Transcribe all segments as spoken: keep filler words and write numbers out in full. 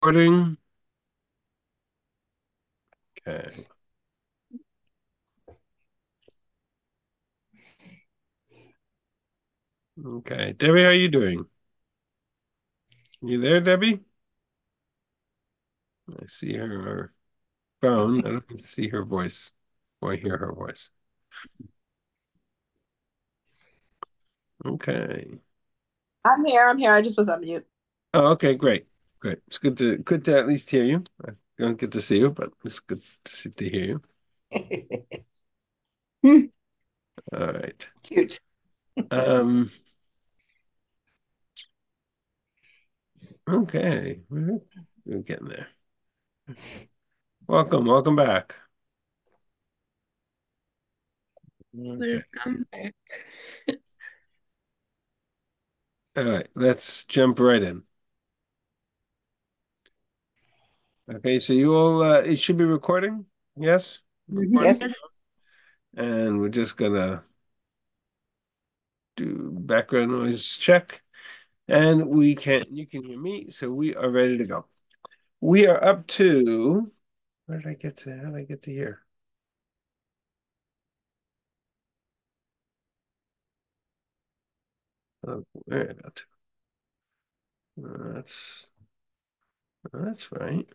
Recording. Okay. Okay. Debbie, how you doing? You there, Debbie? I see her phone. I don't see her voice or hear her voice. Okay. I'm here. I'm here. I just was on mute. Oh, okay, great. Great. It's good to good to at least hear you. I don't get to see you, but it's good to see to hear you. Hmm, All right. cute. Um, okay. We're, we're getting there. Welcome, welcome back. Okay. Welcome back. All right, let's jump right in. Okay, so you all uh, it should be recording? Yes? Mhm. Recording. Yes. And we're just gonna do background noise check. And we can you can hear me, so we are ready to go. We are up to where did I get to? How did I get to here? Oh, where I got to. Uh, that's that's right.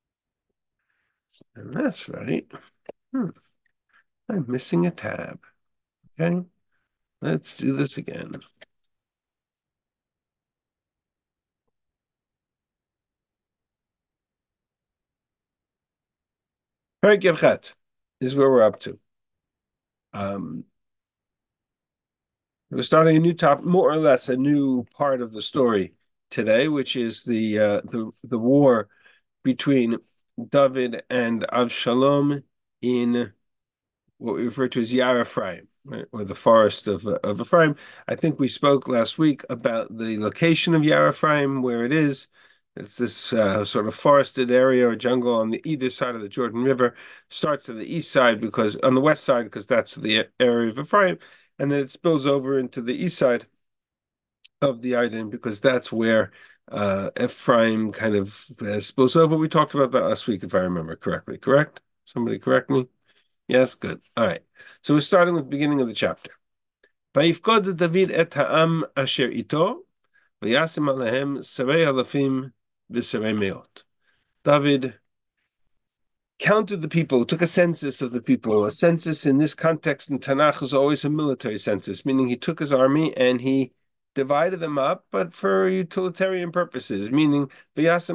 And that's right. Hmm, I'm missing a tab. Okay, let's do this again. All right, Gerchat is where we're up to. Um, we're starting a new top, more or less a new part of the story today, which is the uh, the the war between David and Avshalom in what we refer to as Yar Ephraim, right, or the forest of of Ephraim. I think we spoke last week about the location of Yar Ephraim, where it is. It's this uh, sort of forested area or jungle on the either side of the Jordan River. Starts on the east side because on the west side because that's the area of Ephraim, and then it spills over into the east side of the Arden because that's where uh, Ephraim kind of uh, spills over. We talked about that last week, if I remember correctly. Correct? Somebody correct me? Yes, good. All right. So we're starting with the beginning of the chapter. ויפקוד דוד את העם אשר איתו, וישם עליהם שרי אלפים ושרי מאות. David counted the people, took a census of the people. A census in this context in Tanakh is always a military census, meaning he took his army and he divided them up, but for utilitarian purposes, meaning it's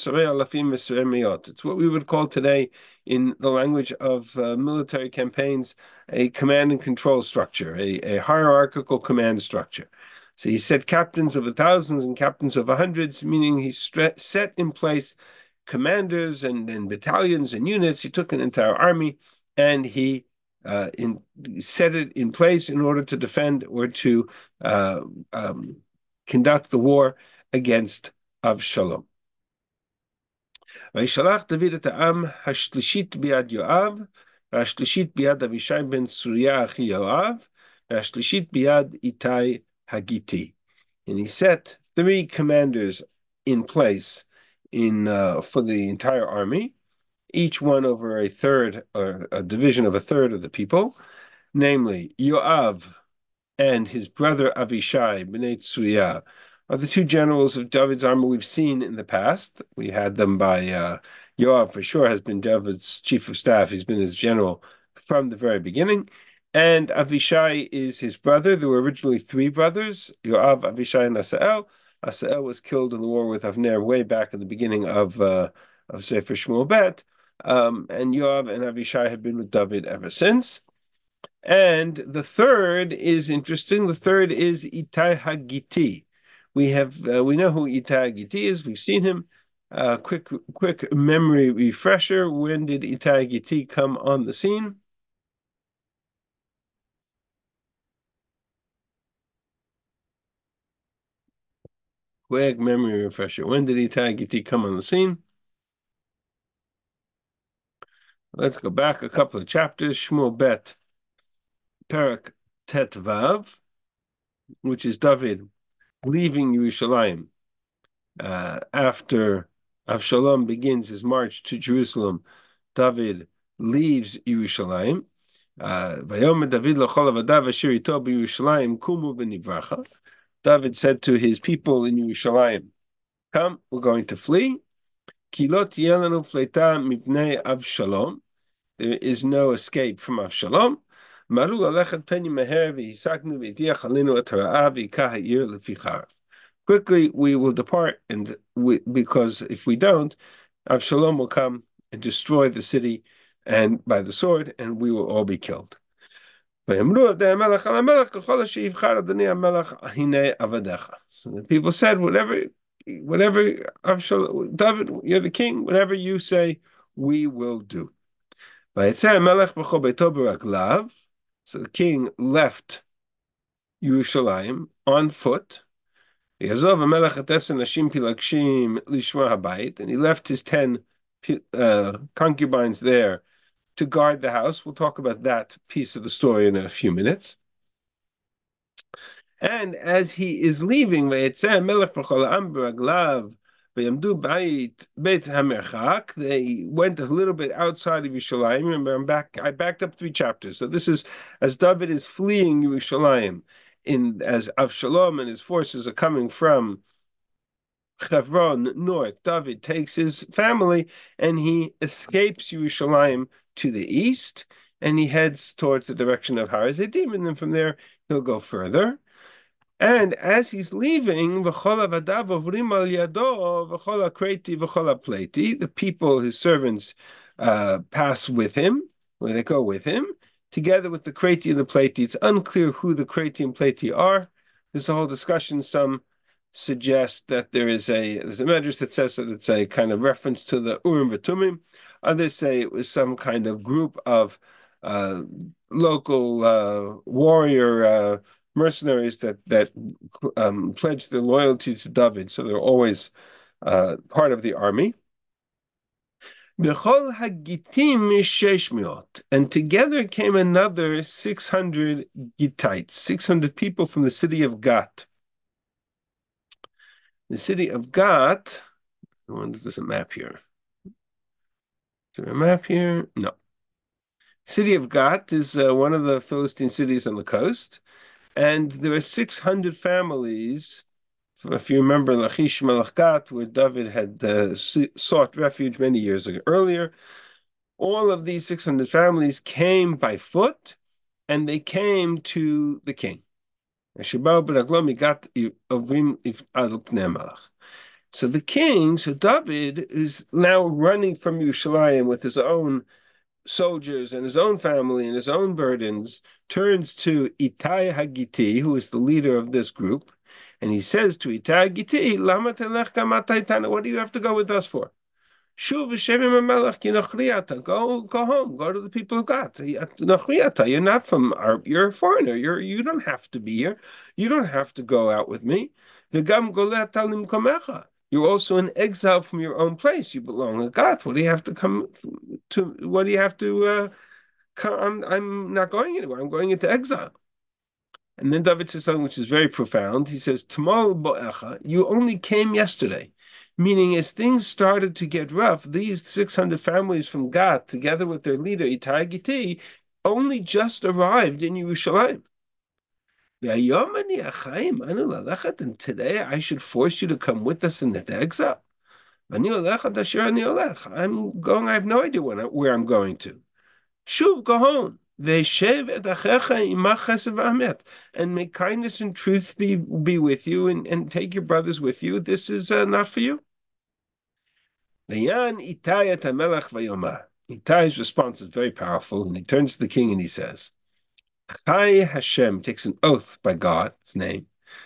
what we would call today, in the language of uh, military campaigns, a command and control structure, a, a hierarchical command structure. So he set captains of the thousands and captains of the hundreds, meaning he set in place commanders and, and battalions and units. He took an entire army and he uh, in, set it in place in order to defend or to uh, um, conduct the war against Avshalom. וישלח דוד את העם השלישית ביד יואב, והשלישית ביד אבישי בן צרויה אחי יואב, והשלישית ביד איתי הגיתי. And he set three commanders in place in uh, for the entire army, each one over a third or a division of a third of the people, namely Yoav and his brother Avishai Bnei Tsuya are the two generals of David's army we've seen in the past. We had them by uh, Yoav for sure has been David's chief of staff. He's been his general from the very beginning. And Avishai is his brother. There were originally three brothers, Yoav, Avishai, and Asael. Asael was killed in the war with Avner way back in the beginning of uh, of Sefer Shmuel Bet. Um, and Yoav and Avishai have been with David ever since. And the third is interesting. The third is Itai Hagiti. We have uh, we know who Itai Hagiti is. We've seen him. Uh, quick quick memory refresher. When did Itai Hagiti come on the scene? Quick memory refresher. When did Itai Hagiti come on the scene? Let's go back a couple of chapters. Shmuel Bet, Perak Tet Vav, which is David leaving Yerushalayim uh, after Avshalom begins his march to Jerusalem, David leaves Yerushalayim. Vayomer David lachol avadav asher ito b'Yerushalayim kumu v'nivracha. David said to his people in Yerushalayim, "Come, we're going to flee. Ki lo tiyeh lanu fleita mipnei Avshalom. There is no escape from Avshalom. Maru lalechet peni meher v'hisaknu v'yitiach alinu et hara'a v'yikah ha'ir lefi charav. Quickly we will depart, and we, because if we don't, Avshalom will come and destroy the city and by the sword, and we will all be killed." So the people said, whatever, whatever, Avshalom, David, you're the king, whatever you say, we will do. So the king left Yerushalayim on foot. And he left his ten uh, concubines there to guard the house. We'll talk about that piece of the story in a few minutes. And as he is leaving, they went a little bit outside of Yerushalayim. Remember, I'm back. I backed up three chapters. So this is as David is fleeing Yerushalayim, in as Avshalom and his forces are coming from Hebron north. David takes his family and he escapes Yerushalayim to the east, and he heads towards the direction of Har Zedим, and then from there he'll go further. And as he's leaving, the people, his servants, uh, pass with him, where they go with him, together with the Kreti and the Pleti. It's unclear who the Kreti and Pleti are. There's a whole discussion. Some suggest that there is a there's a medrash that says that it's a kind of reference to the Urim v'Tumim. Others say it was some kind of group of uh, local uh, warrior uh, mercenaries that that um, pledged their loyalty to David, so they're always uh, part of the army. And together came another six hundred Gittites, six hundred people from the city of Gat. The city of Gat, I wonder if there's a map here. Is there a map here? No. City of Gat is uh, one of the Philistine cities on the coast, and there are six hundred families. If you remember Lachish Melech Gat, where David had uh, sought refuge many years ago, earlier, all of these six hundred families came by foot, and they came to the king. So the king, so David, is now running from Yerushalayim with his own soldiers and his own family and his own burdens, turns to Ittai Hagiti, who is the leader of this group, and he says to Ittai Hagiti, Lama telechta mataytana, what do you have to go with us for? Shuv v'shevim hamelech ki nachriata. Go, go home. Go to the people of God. Nachriata. You're not from our. You're a foreigner. You're. You don't have to be here. You don't have to go out with me. V'gam golet alim komecha. You're also an exile from your own place. You belong to God. What do you have to come to? What do you have to? Uh, come, I'm. I'm not going anywhere. I'm going into exile. And then David says something which is very profound. He says, "Tomorrow bo'echa. You only came yesterday." Meaning, as things started to get rough, these six hundred families from Gat, together with their leader, Ittai Giti, only just arrived in Yerushalayim. And today I should force you to come with us in the exile. I'm going, I have no idea when, where I'm going to. Shuv, go home. And may kindness and truth be, be with you, and, and take your brothers with you. This is uh, not for you. Ittai's response is very powerful, and he turns to the king and he says, Chai Hashem, takes an oath by God, his name,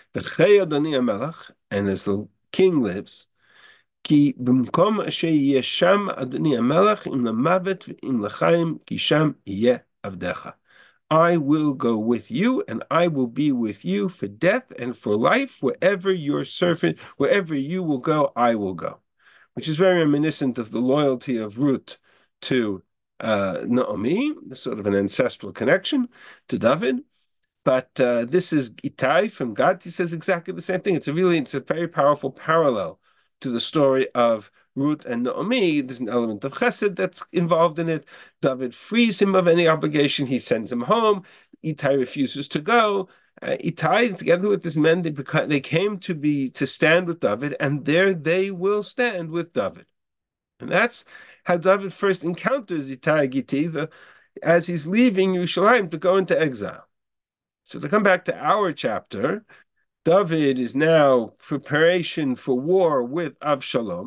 and as the king lives, Ki b'mkom asher yesham Adoni HaMelech im lamavet v'im l'chaim ki sham yeh avdecha. I will go with you, and I will be with you for death and for life. Wherever your servant, wherever you will go, I will go. Which is very reminiscent of the loyalty of Ruth to uh, Naomi, sort of an ancestral connection to David. But uh, this is Ittai from God. He says exactly the same thing. It's a really, it's a very powerful parallel to the story of Ruth and Naomi. There's an element of chesed that's involved in it. David frees him of any obligation. He sends him home. Ittai refuses to go. Uh, Ittai, together with his men, they, beca- they came to be to stand with David, and there they will stand with David. And that's how David first encounters Ittai Gitti, the, as he's leaving Yerushalayim to go into exile. So to come back to our chapter, David is now preparation for war with Avshalom.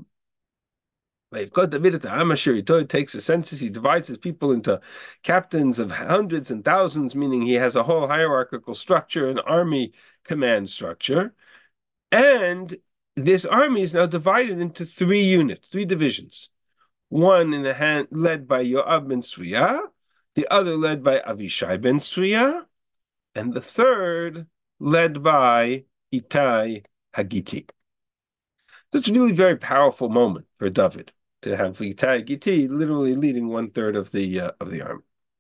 David takes a census, he divides his people into captains of hundreds and thousands, meaning he has a whole hierarchical structure, an army command structure. And this army is now divided into three units, three divisions. One in the hand led by Yoav ben Tzruya, the other led by Avishai ben Tzruya, and the third led by Ittai Hagiti. That's a really very powerful moment for David to have Ittai Hagiti literally leading one third of the uh, of the army.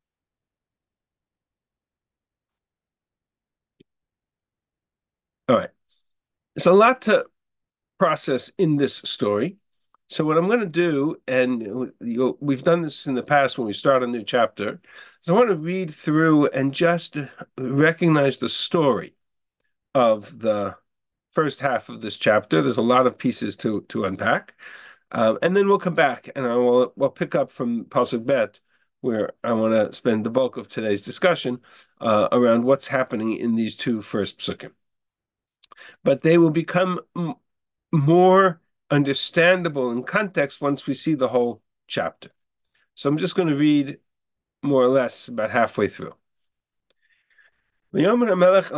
All right, there's a lot to process in this story. So what I'm going to do, and you'll, we've done this in the past when we start a new chapter, is I want to read through and just recognize the story of the first half of this chapter. There's a lot of pieces to to unpack, um, and then we'll come back and I will we'll pick up from Pasuk Bet, where I want to spend the bulk of today's discussion uh, around what's happening in these two first psukim. But they will become m- more understandable in context once we see the whole chapter. So I'm just going to read more or less about halfway through. They're all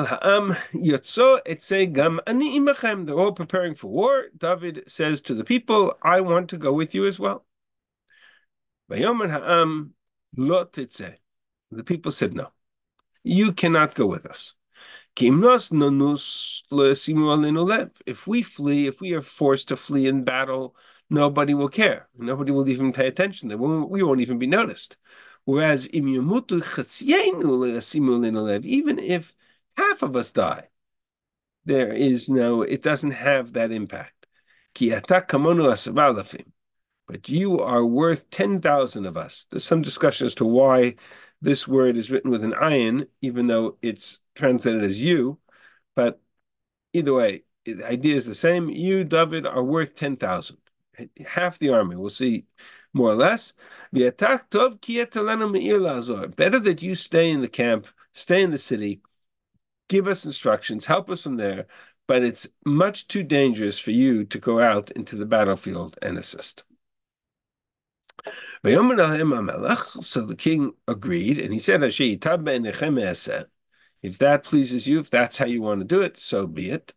preparing for war. David says to the people, I want to go with you as well. The people said, no, you cannot go with us. If we flee, if we are forced to flee in battle, nobody will care. Nobody will even pay attention. We won't even be noticed. Whereas, even if half of us die, there is no, it doesn't have that impact. But you are worth ten thousand of us. There's some discussion as to why this word is written with an ayin, even though it's translated as you. But either way, the idea is the same. You, David, are worth ten thousand. Half the army. We'll see more or less. Better that you stay in the camp, stay in the city, give us instructions, help us from there. But it's much too dangerous for you to go out into the battlefield and assist. So the king agreed, and he said, if that pleases you, if that's how you want to do it, so be it.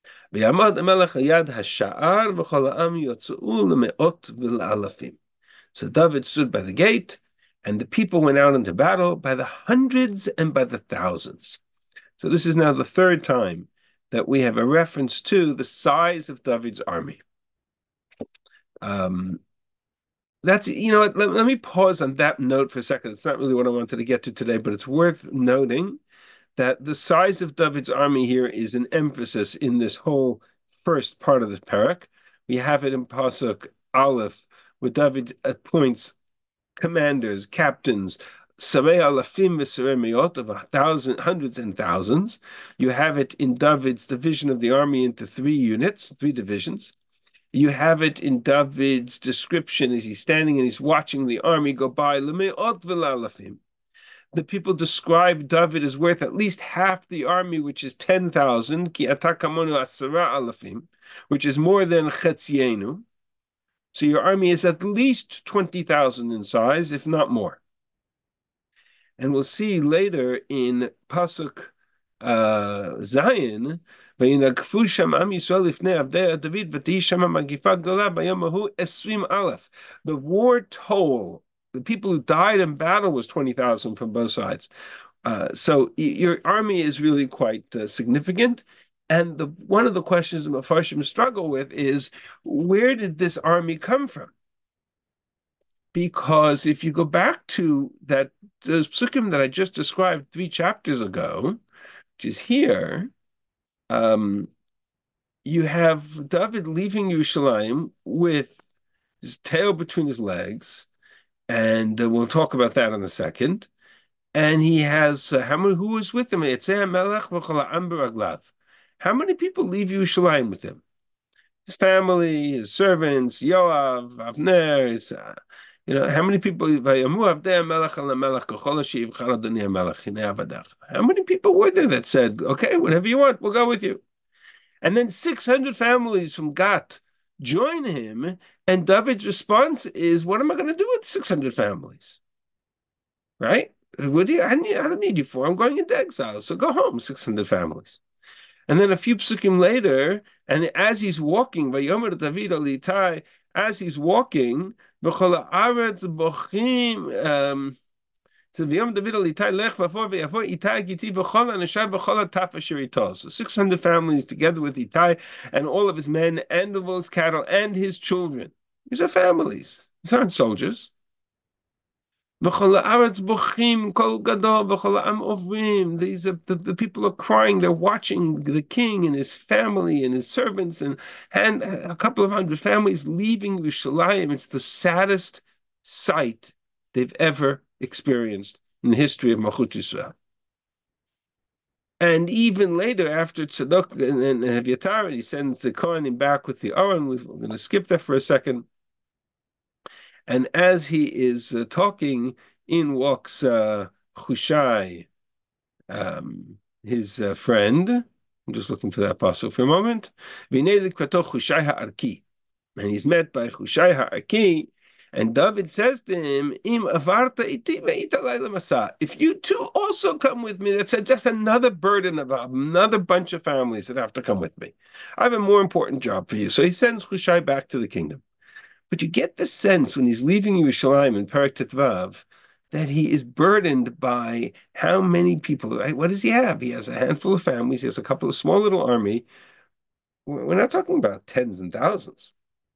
So David stood by the gate, and the people went out into battle by the hundreds and by the thousands. So this is now the third time that we have a reference to the size of David's army. Um, that's, you know, let, let me pause on that note for a second. It's not really what I wanted to get to today, but it's worth noting that the size of David's army here is an emphasis in this whole first part of this parak. We have it in Pasuk Aleph, where David appoints commanders, captains, Sarei Alafim v'Sarei Me'ot of a thousand, hundreds and thousands. You have it in David's division of the army into three units, three divisions. You have it in David's description as he's standing and he's watching the army go by. L'me'ot v'Alafim. The people describe David as worth at least half the army, which is ten thousand, ki atakamonu asara alafim, which is more than chetzienu. So your army is at least twenty thousand in size, if not more. And we'll see later in Pasuk uh, Zion, the war toll, the people who died in battle was twenty thousand from both sides. Uh, so your army is really quite uh, significant. And the one of the questions the Mefarshim struggle with is, where did this army come from? Because if you go back to that those psukim that I just described three chapters ago, which is here, um, you have David leaving Yerushalayim with his tail between his legs, and uh, we'll talk about that in a second. And he has uh, how many? Who was with him? How many people leave Yerushalayim with him? His family, his servants, Yoav, Avner, his, uh, you know, how many people? How many people were there that said, "Okay, whatever you want, we'll go with you"? And then six hundred families from Gat join him, and David's response is, "What am I going to do with six hundred families?" Right? What do you, I, need, I don't need you for. I'm going into exile, so go home, six hundred families. And then a few psukim later, and as he's walking, Vayomer David al Itai, as he's walking, V'chol haaretz bochim, um, so Vayomer David al Itai lech v'for v'yavo Itai giti v'chol anashai v'chol ataf asher ito. So six hundred families together with Itai and all of his men and all his cattle and his children. These are families. These aren't soldiers. These are the, the people are crying. They're watching the king and his family and his servants and, and a couple of hundred families leaving Yerushalayim. It's the saddest sight they've ever experienced in the history of Malchut Yisrael. And even later, after Tzadok and, and Evyatar, he sends the Kohanim back with the Aron. We're going to skip there for a second. And as he is uh, talking, in walks uh, Hushai, um, his uh, friend. I'm just looking for that passage for a moment. And he's met by Hushai Ha'arki, and David says to him, Im avarta iti ve'ita layla masa. If you too also come with me, that's just another burden of another bunch of families that have to come with me. I have a more important job for you. So he sends Hushai back to the kingdom. But you get the sense when he's leaving Yerushalayim in Perek Tetvav that he is burdened by how many people, right? What does he have? He has a handful of families. He has a couple of small little army. We're not talking about tens and thousands.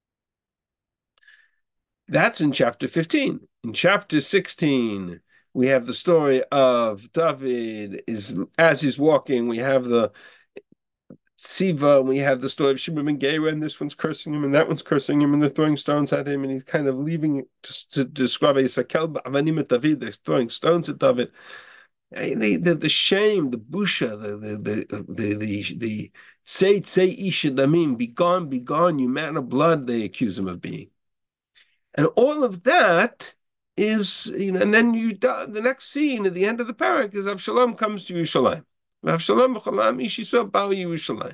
That's in chapter fifteen. In chapter sixteen, we have the story of David is as he's walking. We have the Siva, and we have the story of Shimon ben Gera, and this one's cursing him, and that one's cursing him, and they're throwing stones at him, and he's kind of leaving to, to describe a Sakel Avanim at David. They're throwing stones at David. The, the, the shame, the busha, the the the the the, the say say isha damim, be gone, be gone, you man of blood. They accuse him of being, and all of that is, you know, and then you the next scene at the end of the parak is Avshalom comes to Yerushalayim. Avshalom b'cholam ish Yisrael ba'u Yerushalayim.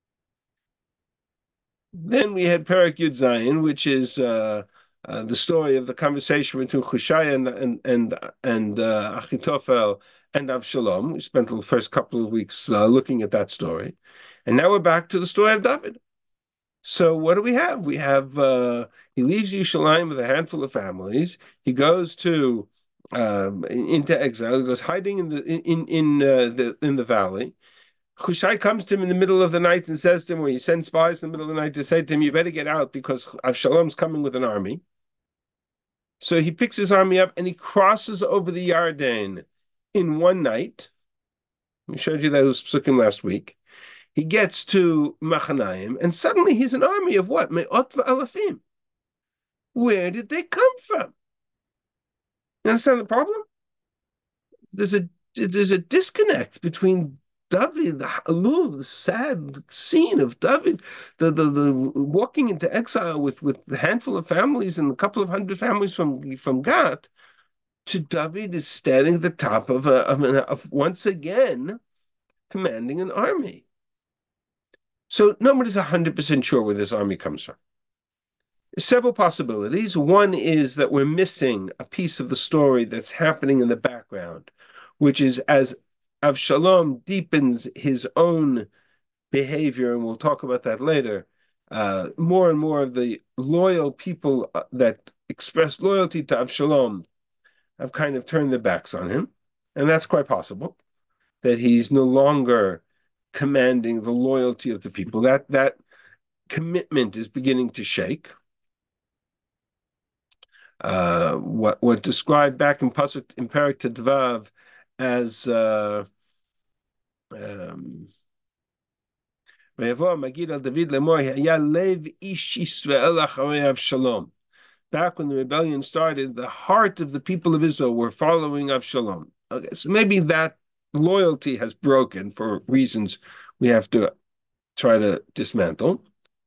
Then we had Parak Yud Zayin, which is uh, uh, the story of the conversation between Hushai and and and, and uh, Achitophel and Avshalom. We spent the first couple of weeks uh, looking at that story, and now we're back to the story of David. So what do we have? We have uh, he leaves Yerushalayim with a handful of families. He goes to um, into exile. He goes hiding in the in in uh, the in the valley. Hushai comes to him in the middle of the night and says to him, or he sends spies in the middle of the night to say to him, you better get out because Avshalom's coming with an army. So he picks his army up and he crosses over the Yarden in one night. We showed you those psukim last week. He gets to Machanaim and suddenly he's an army of what? Me'ot v'alafim. Where did they come from? You understand the problem? There's a there's a disconnect between David, the halul, the sad scene of David, the, the the walking into exile with with a handful of families and a couple of hundred families from from Gat, to David is standing at the top of a of, a, of once again commanding an army. So nobody's a hundred percent sure where this army comes from. Several possibilities. One is that we're missing a piece of the story that's happening in the background, which is as Avshalom deepens his own behavior, and we'll talk about that later, uh, more and more of the loyal people that express loyalty to Avshalom have kind of turned their backs on him. And that's quite possible, that he's no longer commanding the loyalty of the people. That, that commitment is beginning to shake. Uh, what what described back in Pasuk in Perek Tetvav as uh, um, Magid al David lemor lev ish Yisrael acharei Avshalom. back when the rebellion started, the heart of the people of Israel were following Avshalom. Okay, so maybe that loyalty has broken for reasons we have to try to dismantle.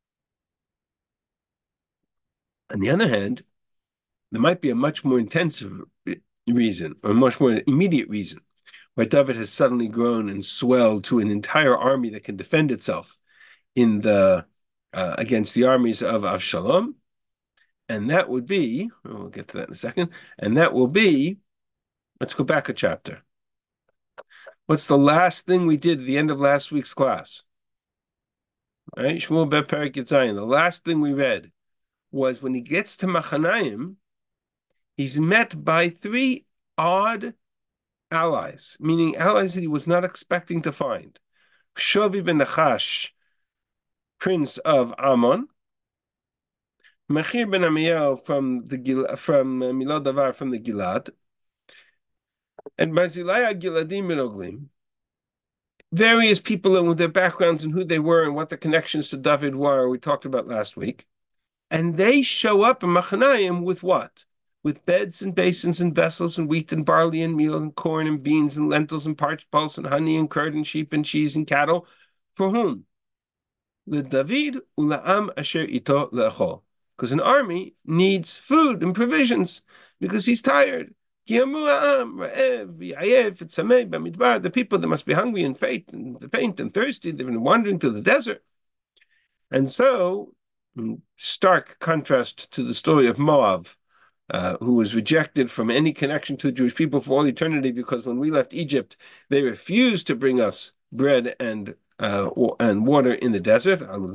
On the other hand, there might be a much more intensive reason, or a much more immediate reason, why David has suddenly grown and swelled to an entire army that can defend itself in the uh, against the armies of Avshalom. And that would be, we'll get to that in a second, and that will be, let's go back a chapter. What's the last thing we did at the end of last week's class? All right, Shmuel Bet Perek Yitzayin. The last thing we read was when he gets to Machanaim, he's met by three odd allies, meaning allies that he was not expecting to find. Shovi ben Nachash, prince of Ammon, Machir ben Amiel from the Gil- from uh, Milot Davar from the Gilad, and Barzillai Giladim ben Oglim. Various people and with their backgrounds and who they were and what their connections to David were, we talked about last week. And they show up in Machanaim with what? With beds and basins and vessels and wheat and barley and meal and corn and beans and lentils and parched pulse and honey and curd and sheep and cheese and cattle. For whom? Le David ula'am asher ito le'achol. Because an army needs food and provisions because he's tired. The people that must be hungry and faint and faint and thirsty, they've been wandering through the desert. And so, in stark contrast to the story of Moab, uh, who was rejected from any connection to the Jewish people for all eternity, because when we left Egypt, they refused to bring us bread and uh, and water in the desert.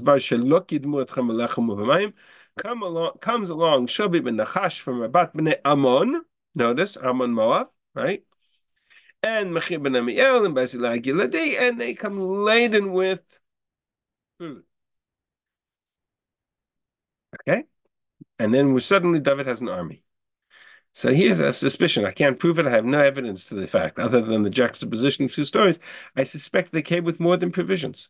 Come along, comes along Shobi ben Nachash from Rabat b'nei Ammon. Notice Ammon Moab, right? And Machir ben Amiel and Barzillai Giladi, and they come laden with food. Okay, and then we suddenly David has an army. So here's a suspicion. I can't prove it. I have no evidence to the fact, other than the juxtaposition of two stories. I suspect they came with more than provisions.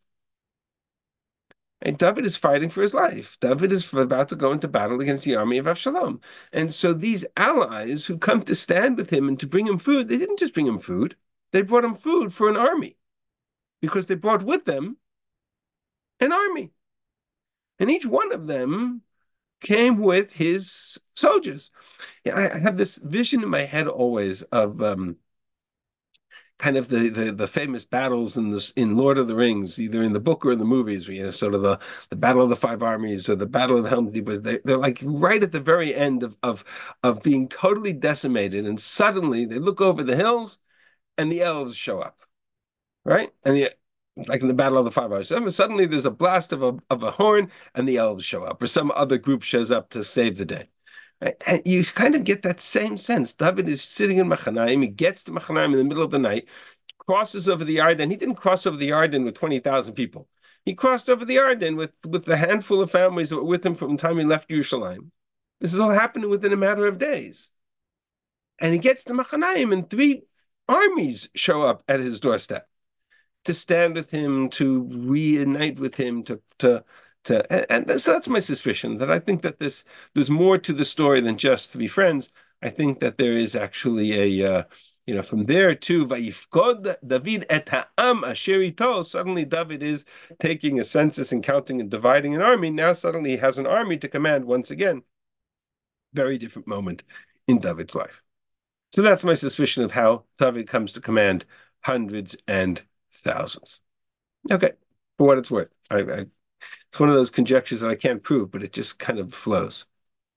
And David is fighting for his life. David is about to go into battle against the army of Avshalom. And so these allies who come to stand with him and to bring him food, they didn't just bring him food. They brought him food for an army because they brought with them an army. And each one of them came with his soldiers. Yeah, I, I have this vision in my head always of um, kind of the, the the famous battles in this in Lord of the Rings, either in the book or in the movies, you know, sort of the, the Battle of the Five Armies or the Battle of Helm's Deep. They, they're like right at the very end of, of of being totally decimated, and suddenly they look over the hills and the elves show up, right? And the like in the Battle of the Five Armies, suddenly there's a blast of a of a horn and the elves show up, or some other group shows up to save the day. Right? And you kind of get that same sense. David is sitting in Machanaim. He gets to Machanaim in the middle of the night, crosses over the Yarden. He didn't cross over the Yarden with twenty thousand people. He crossed over the Yarden with, with the handful of families that were with him from the time he left Yerushalayim. This is all happening within a matter of days. And he gets to Machanaim, and three armies show up at his doorstep to stand with him, to reunite with him, to to to. And, and so that's my suspicion, that I think that this there's more to the story than just three friends. I think that there is actually a uh, you know, from there to Vayifkod David et ha'am asher ito, suddenly David is taking a census and counting and dividing an army. Now suddenly he has an army to command once again. Very different moment in David's life. So that's my suspicion of how David comes to command hundreds and thousands. Okay, for what it's worth. I, I, it's one of those conjectures that I can't prove, but it just kind of flows.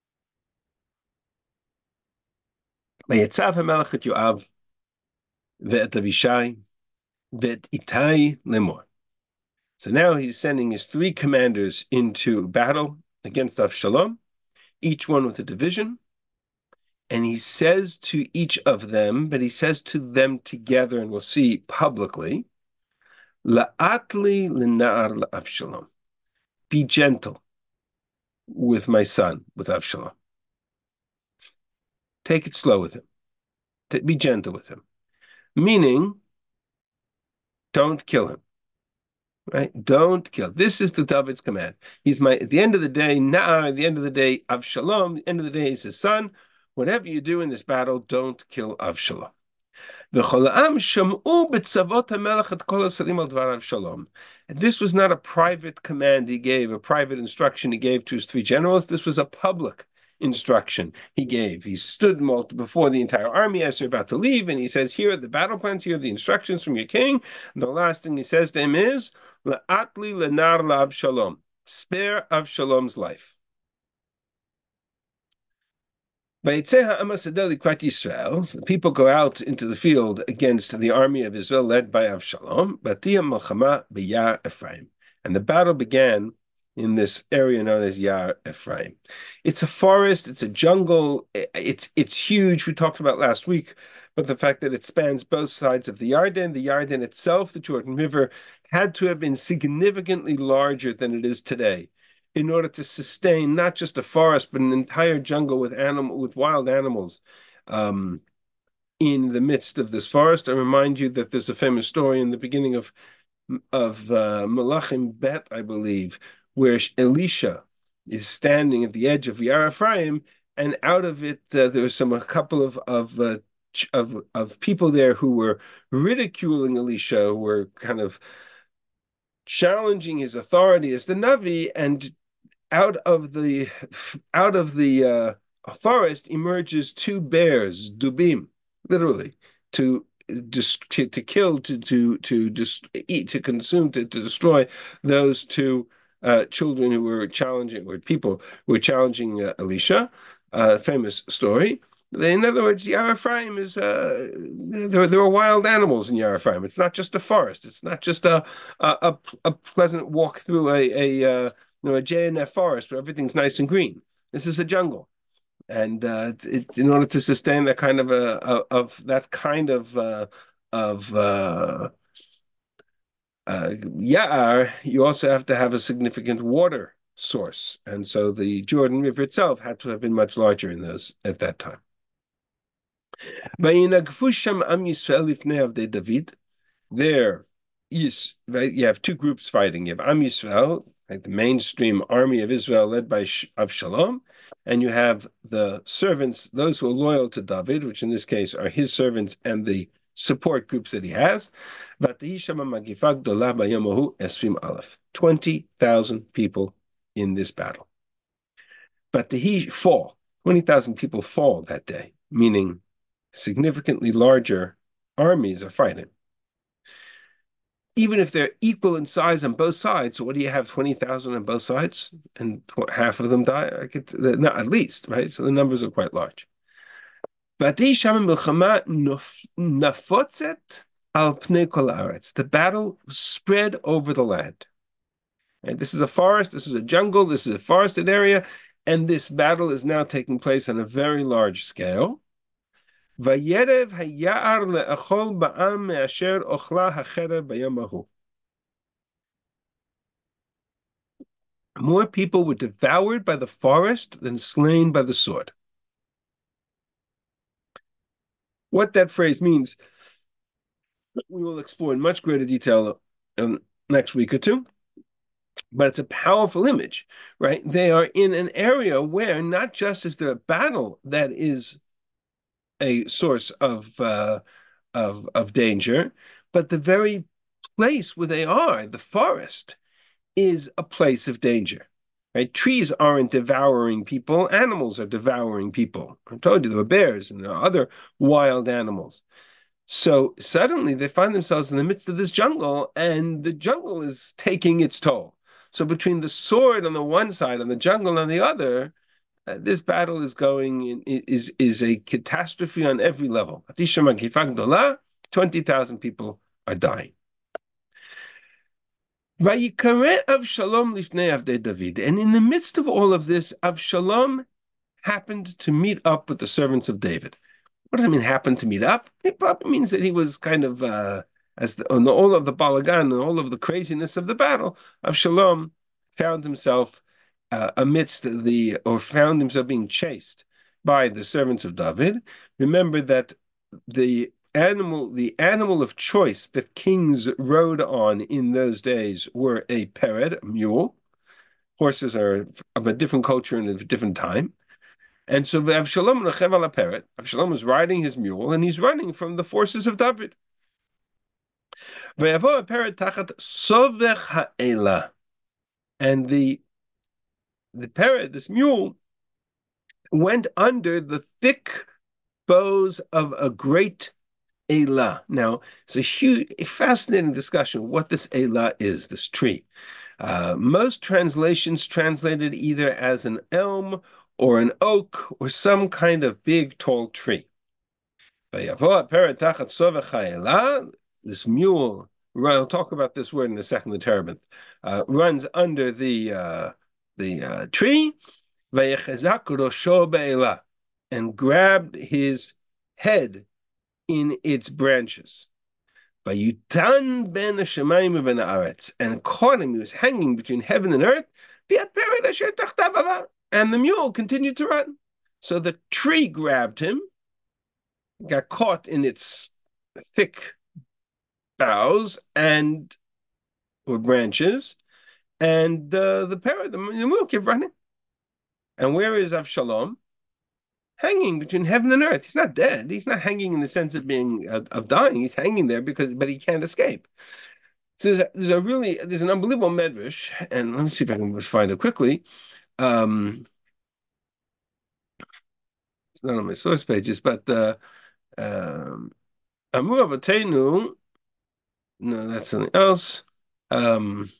Vayetzav HaMelech et Yoav ve'et Avishai ve'et Itai lemor. So now he's sending his three commanders into battle against Avshalom, each one with a division. And he says to each of them, but he says to them together, and we'll see publicly, La'atli l'na'ar la'Avshalom. Be gentle with my son, with Avshalom. Take it slow with him. Be gentle with him. Meaning, don't kill him. right? Don't kill. This is the David's command. He's my, at the end of the day, now, at the end of the day, Avshalom, at the end of the day, he's his son. Whatever you do in this battle, don't kill Avshalom. And this was not a private command he gave, a private instruction he gave to his three generals. This was a public instruction he gave. He stood before the entire army as they're about to leave, and he says, here are the battle plans, here are the instructions from your king. And the last thing he says to him is, La'atli lenar la'Avshalom, spare Avshalom's life. The people go out into the field against the army of Israel led by Avshalom, and the battle began in this area known as Yar Ephraim. It's a forest, it's a jungle, it's it's huge. We talked about last week, but the fact that it spans both sides of the Yarden, the Yarden itself, the Jordan River, had to have been significantly larger than it is today, in order to sustain not just a forest, but an entire jungle with animal with wild animals um, in the midst of this forest. I remind you that there's a famous story in the beginning of of uh, Malachim Bet, I believe, where Elisha is standing at the edge of Yar Ephraim, and out of it uh, there was some a couple of of uh, of of people there who were ridiculing Elisha, who were kind of challenging his authority as the Navi, and out of the out of the uh, forest emerges two bears, dubim, literally, to just to, to kill, to to to just eat, to consume, to, to destroy those two uh, children who were challenging, or people who were challenging uh, Elisha. Uh, famous story. In other words, Yar Ephraim is uh, there. There are wild animals in Yar Ephraim. It's not just a forest. It's not just a a, a pleasant walk through a a uh, you know, a J N F forest where everything's nice and green. This is a jungle, and uh, it, in order to sustain that kind of a, a of that kind of uh, of uh, uh, Ya'ar, you also have to have a significant water source, and so the Jordan River itself had to have been much larger in those at that time. There is, right, you have two groups fighting. You have Am Yisrael, like the mainstream army of Israel led by Avshalom, and you have the servants, those who are loyal to David, which in this case are his servants and the support groups that he has. twenty thousand people in this battle. But he fall. twenty thousand people fall that day, meaning significantly larger armies are fighting. Even if they're equal in size on both sides, so what do you have, twenty thousand on both sides, and half of them die? I could, not at least, right? So the numbers are quite large. The battle spread over the land. And this is a forest, this is a jungle, this is a forested area, and this battle is now taking place on a very large scale. More people were devoured by the forest than slain by the sword. What that phrase means, we will explore in much greater detail in next week or two. But it's a powerful image, right? They are in an area where not just is there a battle that is a source of uh, of of danger, but the very place where they are, the forest, is a place of danger. Right? Trees aren't devouring people; animals are devouring people. I told you there were bears and there are other wild animals. So suddenly they find themselves in the midst of this jungle, and the jungle is taking its toll. So between the sword on the one side and the jungle on the other, uh, this battle is going in, is is a catastrophe on every level. twenty thousand people are dying. And in the midst of all of this, Avshalom happened to meet up with the servants of David. What does it mean, happened to meet up? It probably means that he was kind of, uh, as the, on the, all of the balagan and all of the craziness of the battle, Avshalom found himself uh, amidst the, or found himself being chased by the servants of David. Remember that the animal, the animal of choice that kings rode on in those days were a pered, a mule. Horses are of a different culture and a different time. And so Avshalom Rechev al Peret, Avshalom is riding his mule and he's running from the forces of David. Ve'yavo Peret tachat sovech ha'ela. And the the Peret, this mule, went under the thick boughs of a great Elah. Now, it's a huge, a fascinating discussion what this Elah is, this tree. Uh, most translations translate it either as an elm or an oak or some kind of big, tall tree. This mule, I'll talk about this word in a second, the terebinth, uh, runs under the uh, the uh, tree, and grabbed his head in its branches. Vayutan ben Hashemayim ben Haaretz, and caught him. He was hanging between heaven and earth. And the mule continued to run. So the tree grabbed him, got caught in its thick boughs and or branches, and uh, the parrot, the mule, kept running. And where is Avshalom? Hanging between heaven and earth. He's not dead. He's not hanging in the sense of being of, of dying. He's hanging there because, but he can't escape. So there's a, there's a really there's an unbelievable medrash, and let me see if I can just find it quickly. Um, it's not on my source pages, but uh, um, Amur Avatenu. No, that's something else. Um,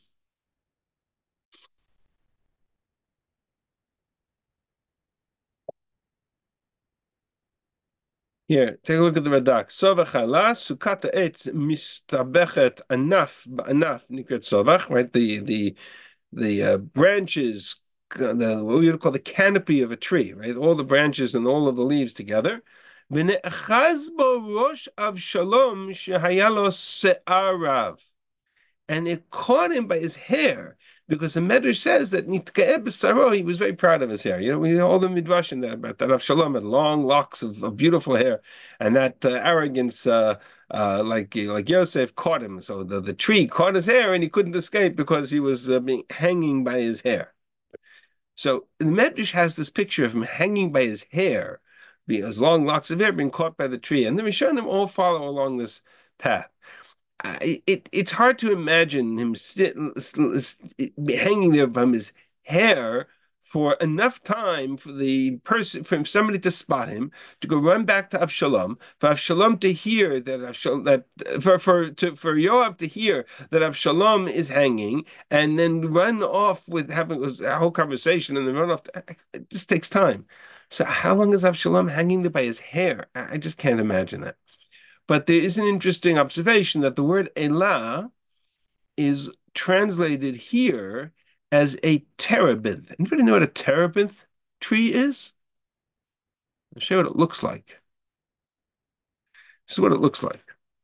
Here, take a look at the Radak. Sovach sukata etz mistabechet anaf ba'anaf nikrat sovach. Right, the the the uh, branches, the what we would call the canopy of a tree. Right, all the branches and all of the leaves together. V'ne'achaz bo rosh Avshalom shehayalo se'arav, and it caught him by his hair. Because the Medrash says that he was very proud of his hair. You know, we all the midrashim that about that Avshalom had long locks of, of beautiful hair, and that uh, arrogance, uh, uh, like like Yosef, caught him. So the, the tree caught his hair, and he couldn't escape because he was uh, being hanging by his hair. So the Medrash has this picture of him hanging by his hair, his long locks of hair being caught by the tree, and the Rishonim all follow along this path. I, it it's hard to imagine him sit, hanging there from his hair for enough time for the person, for somebody to spot him, to go run back to Avshalom, for Avshalom to hear that Avshalom, that for for to for Yoav to hear that Avshalom is hanging, and then run off with having a whole conversation and then run off. It just takes time. So how long is Avshalom hanging there by his hair? I just can't imagine that. But there is an interesting observation that the word elah is translated here as a terebinth. Anybody know what a terebinth tree is? I'll show you what it looks like. This is what it looks like.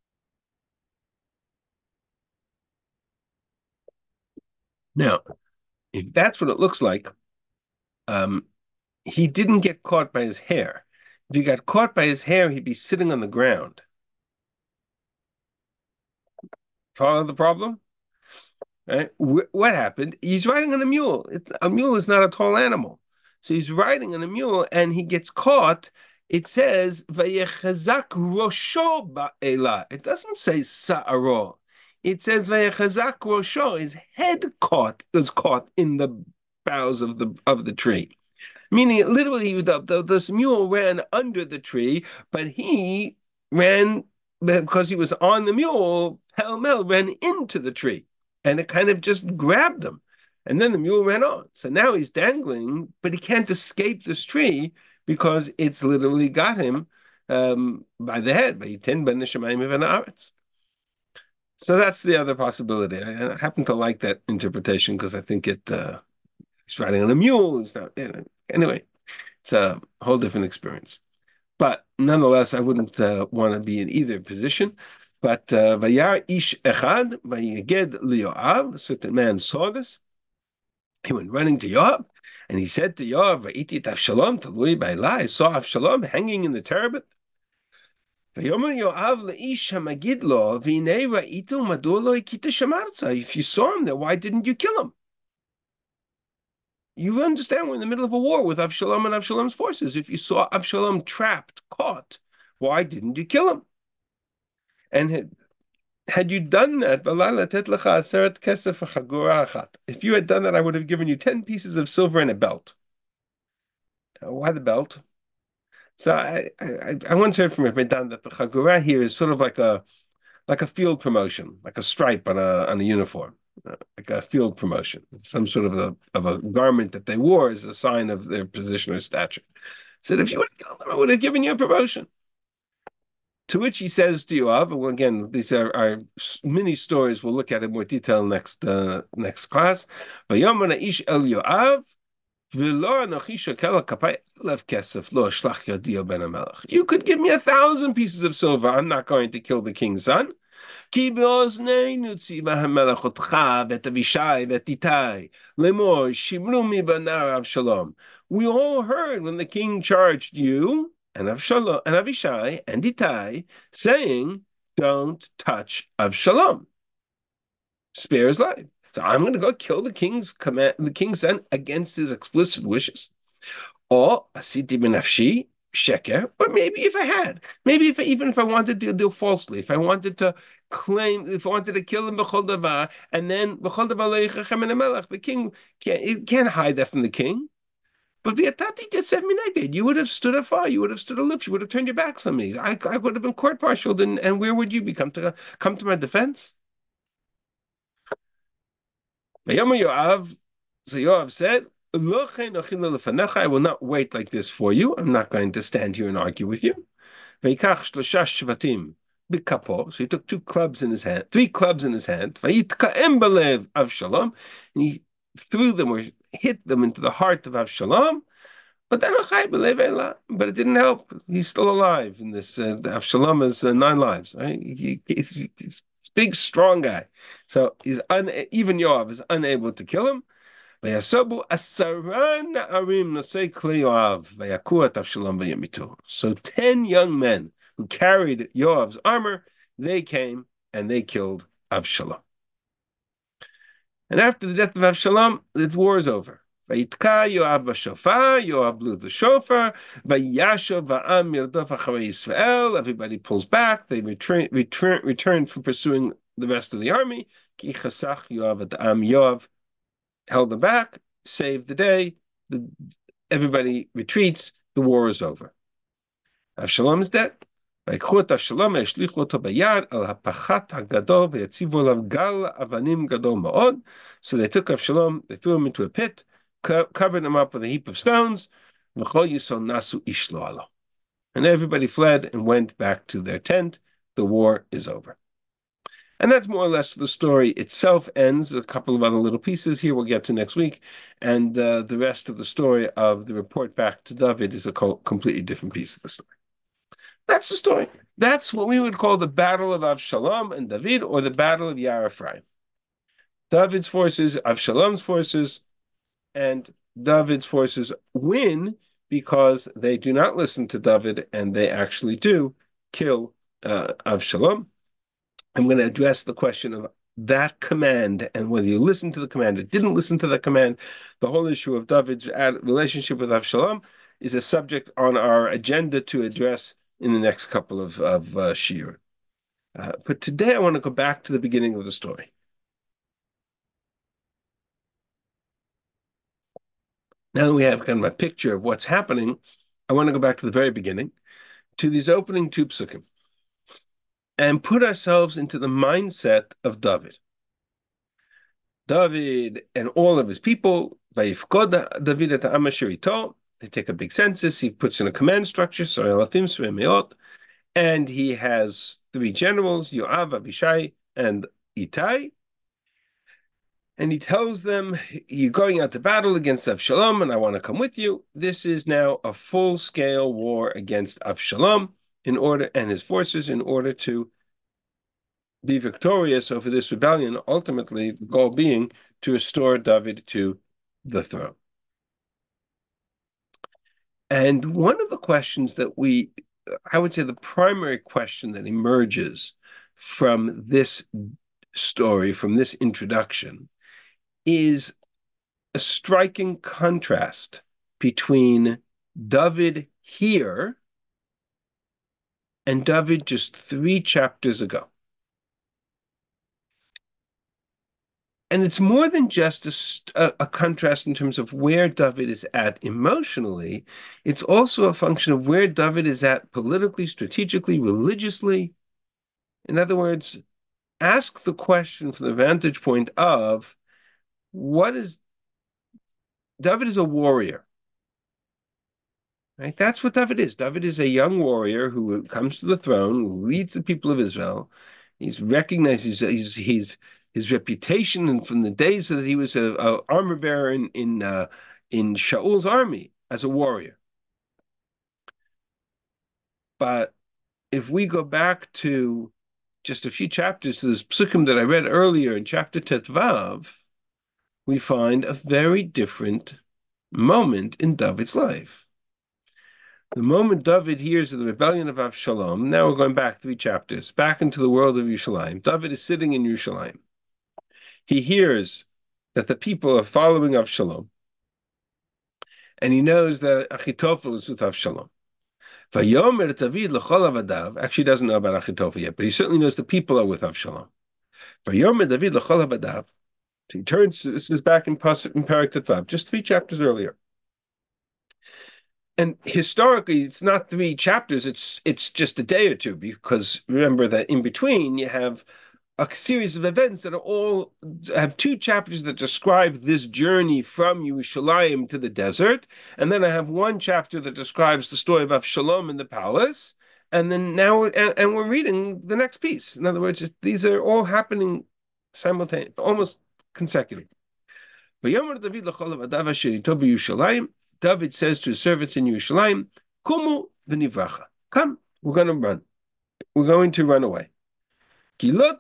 Now, if that's what it looks like, um, he didn't get caught by his hair. If he got caught by his hair, he'd be sitting on the ground. Follow the problem? Right? What happened? He's riding on a mule. It, a mule is not a tall animal. So he's riding on a mule and he gets caught. It says, Vayechazak rosho ba'ela. It doesn't say sa'aro. It says, Vayechazak rosho. His head caught, was caught in the boughs of the of the tree. Meaning, literally, the, the, this mule ran under the tree, but he ran, because he was on the mule, pell-mell ran into the tree. And it kind of just grabbed him. And then the mule ran on. So now he's dangling, but he can't escape this tree because it's literally got him um, by the head. By Yitin ben Neshamayim ben Haaretz. So that's the other possibility. I, I happen to like that interpretation because I think it uh, he's riding on a mule. It's not, you know, anyway, it's a whole different experience. But nonetheless, I wouldn't uh, want to be in either position. But uh, Vayar ish echad vayeged liyoav. A certain man saw this. He went running to Yoav, and he said to Yoav, "Va'iti Avshalom talui ba'ela." I saw Avshalom hanging in the terebinth. If you saw him there, why didn't you kill him? You understand we're in the middle of a war with Avshalom and Avshalom's forces. If you saw Avshalom trapped, caught, why didn't you kill him? And had, had you done that, if you had done that, I would have given you ten pieces of silver and a belt. Why the belt? So I, I, I once heard from Medan that the chagura here is sort of like a like a field promotion, like a stripe on a on a uniform, uh, like a field promotion, some sort of a of a garment that they wore as a sign of their position or stature. Said, if you would have killed them, I would have given you a promotion. To which he says to Yoav, well, again, these are, are mini stories. We'll look at in more detail next uh, next class. Vayomar ish el Yoav. You could give me a thousand pieces of silver. I'm not going to kill the king's son. We all heard when the king charged you and Avshalom and Avishai and Ittai, saying, "Don't touch Avshalom. Spare his life." So I'm going to go kill the king's command, the king's son against his explicit wishes. Or asiti benafshi sheker. But maybe if I had, maybe if I, even if I wanted to do falsely, if I wanted to claim, if I wanted to kill him b'chol davar, and then b'chol davar lo yichachem min hamelech, the king can't, can't hide that from the king. But v'yatati tetzev mineged, you would have stood afar, you would have stood aloof, you would have turned your backs on me. I, I would have been court martialed, and, and where would you be? Come to come to my defense? Yoav, so Yoav said, I will not wait like this for you. I'm not going to stand here and argue with you. So he took two clubs in his hand, three clubs in his hand. And he threw them or hit them into the heart of Avshalom. But it didn't help. He's still alive in this. Uh, Avshalom has uh, nine lives. Right? He, he's, he's a big, strong guy. So he's un, even Yoav is unable to kill him. So ten young men who carried Yoav's armor, they came and they killed Avshalom. And after the death of Avshalom, the war is over. Vayitka Yoav b'shofar, Yoav blew the shofar, vayashav va'am yirdof acharei Yisrael, everybody pulls back, they return, return, return from pursuing the rest of the army. Ki chasach Yoav et am, Yoav held them back, saved the day, the, everybody retreats, the war is over. Avshalom is dead. So they took Avshalom, they threw him into a pit, co- covered him up with a heap of stones, and everybody fled and went back to their tent. The war is over. And that's more or less the story itself ends. A couple of other little pieces here we'll get to next week. And uh, the rest of the story of the report back to David is a co- completely different piece of the story. That's the story. That's what we would call the Battle of Avshalom and David, or the Battle of Yar Ephraim. David's forces, Avshalom's forces, and David's forces win because they do not listen to David and they actually do kill uh, Avshalom. I'm going to address the question of that command and whether you listen to the command or didn't listen to the command. The whole issue of David's relationship with Avshalom is a subject on our agenda to address in the next couple of, of uh, shiur. Uh, but today I want to go back to the beginning of the story. Now that we have kind of a picture of what's happening, I want to go back to the very beginning, to these opening two psukim, and put ourselves into the mindset of David. David and all of his people, Vayifkod David et ha'am asher ito, they take a big census, he puts in a command structure, and he has three generals, Yoav, Abishai, and Ittai. And he tells them, you're going out to battle against Avshalom, and I want to come with you. This is now a full-scale war against Avshalom in order, and his forces, in order to be victorious over this rebellion, ultimately the goal being to restore David to the throne. And one of the questions that we I would say the primary question that emerges from this story, from this introduction, is a striking contrast between David here and David just three chapters ago. And it's more than just a, a, contrast in terms of where David is at emotionally. It's also a function of where David is at politically, strategically, religiously. In other words, ask the question from the vantage point of what is David is a warrior. Right? That's what David is. David is a young warrior who comes to the throne, leads the people of Israel. He's recognized he's, he's, he's his reputation, and from the days that he was a, a armor bearer in in, uh, in Shaul's army as a warrior. But if we go back to just a few chapters to this psukim that I read earlier in chapter Tetvav, we find a very different moment in David's life. The moment David hears of the rebellion of Avshalom, now we're going back three chapters, back into the world of Yerushalayim. David is sitting in Yerushalayim. He hears that the people are following Avshalom, and he knows that Achitophel is with Avshalom. Vayomer David l'chol avadav, actually doesn't know about Achitophel yet, but he certainly knows the people are with Avshalom. Vayomer David l'chol avadav. He turns, this is back in, in Parak Tetvav, just three chapters earlier. And historically, it's not three chapters, it's it's just a day or two, because remember that in between you have a series of events that are all have two chapters that describe this journey from Yerushalayim to the desert, and then I have one chapter that describes the story of Avshalom in the palace, and then now and, and we're reading the next piece. In other words, these are all happening simultaneously, almost consecutive. David says to his servants in Yerushalayim, "Kumu v'nivracha, come, we're going to run, we're going to run away." We will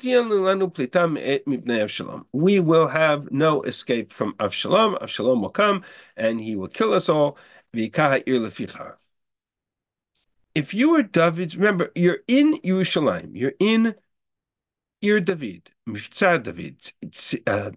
have no escape from Avshalom. Avshalom will come and he will kill us all. If you are David, remember, you're in Yerushalayim. You're in Ir David, Miftzah David. It's, uh,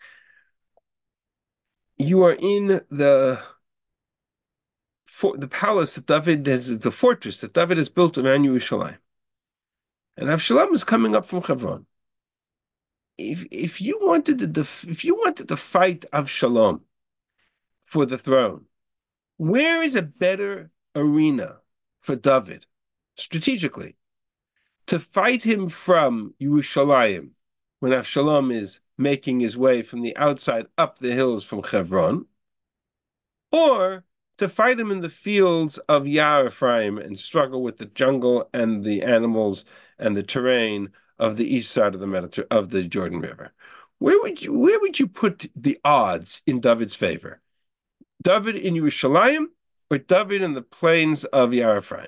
you are in the for, the palace that David has, the fortress that David has built around Yerushalayim. And Avshalom is coming up from Hebron. If if you wanted to def, if you wanted to fight Avshalom for the throne, where is a better arena for David strategically to fight him from Yerushalayim when Avshalom is making his way from the outside up the hills from Hebron, or to fight him in the fields of Ya'ar Ephraim and struggle with the jungle and the animals and the terrain of the east side of the Mediterranean, of the Jordan River? Where would you where would you put the odds in David's favor? David in Yerushalayim or David in the plains of Ya'ar Ephraim?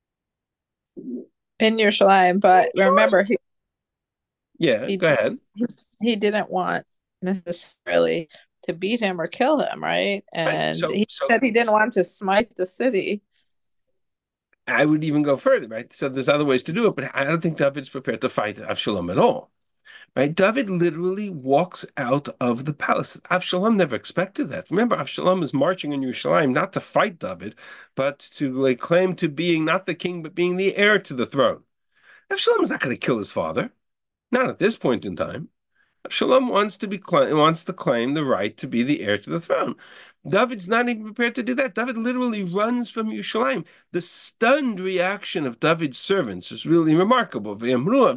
In Yerushalayim, but remember he yeah, he, go ahead. He, he didn't want necessarily to beat him or kill him, right? And right. So, he so, said he didn't want to smite the city. I would even go further, right? So there's other ways to do it, but I don't think David's prepared to fight Avshalom at all, right? David literally walks out of the palace. Avshalom never expected that. Remember, Avshalom is marching in Yerushalayim not to fight David, but to lay claim to being not the king, but being the heir to the throne. Avshalom is not going to kill his father, not at this point in time. Avshalom wants to be wants to claim the right to be the heir to the throne. David's not even prepared to do that. David literally runs from Yerushalayim. The stunned reaction of David's servants is really remarkable. We are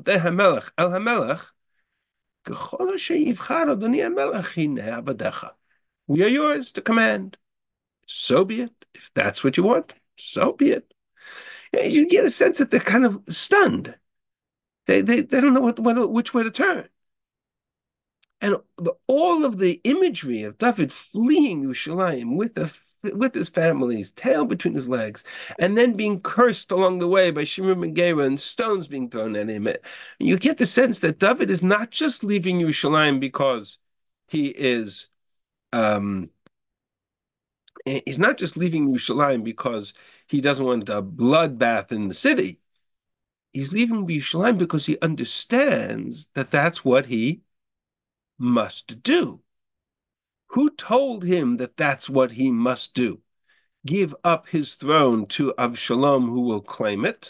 yours to command. So be it. If that's what you want, so be it. You get a sense that they're kind of stunned. They they, they don't know what, what which way to turn. And the, all of the imagery of David fleeing Yerushalayim with the with his family, his tail between his legs, and then being cursed along the way by Shimon ben Gera and stones being thrown at him. You get the sense that David is not just leaving Yerushalayim because he is, um, he's not just leaving Yerushalayim because he doesn't want a bloodbath in the city. He's leaving Yerushalayim because he understands that that's what he must do. Who told him that that's what he must do? Give up his throne to Avshalom, who will claim it?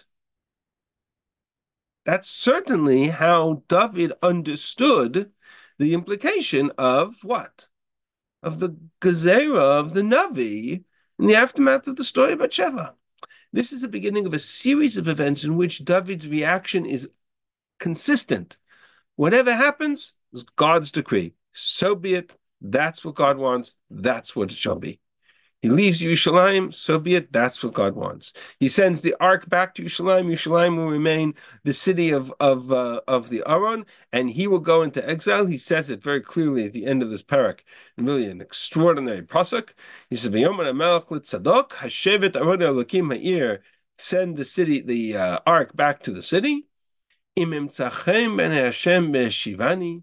That's certainly how David understood the implication of what? Of the Gezerah of the Navi in the aftermath of the story of Bathsheba. This is the beginning of a series of events in which David's reaction is consistent. Whatever happens is God's decree. So be it. That's what God wants. That's what it shall be. He leaves Yerushalayim, so be it. That's what God wants. He sends the ark back to Yerushalayim. Yerushalayim will remain the city of of uh, of the Aron, and he will go into exile. He says it very clearly at the end of this parak. Really, an extraordinary pasuk. He says, "V'yomer HaMelech l'Tzadok hashevet Aron Elokim ha'ir." Send the city, the uh, ark, back to the city. Im imtzachem ben Hashem be'shivani.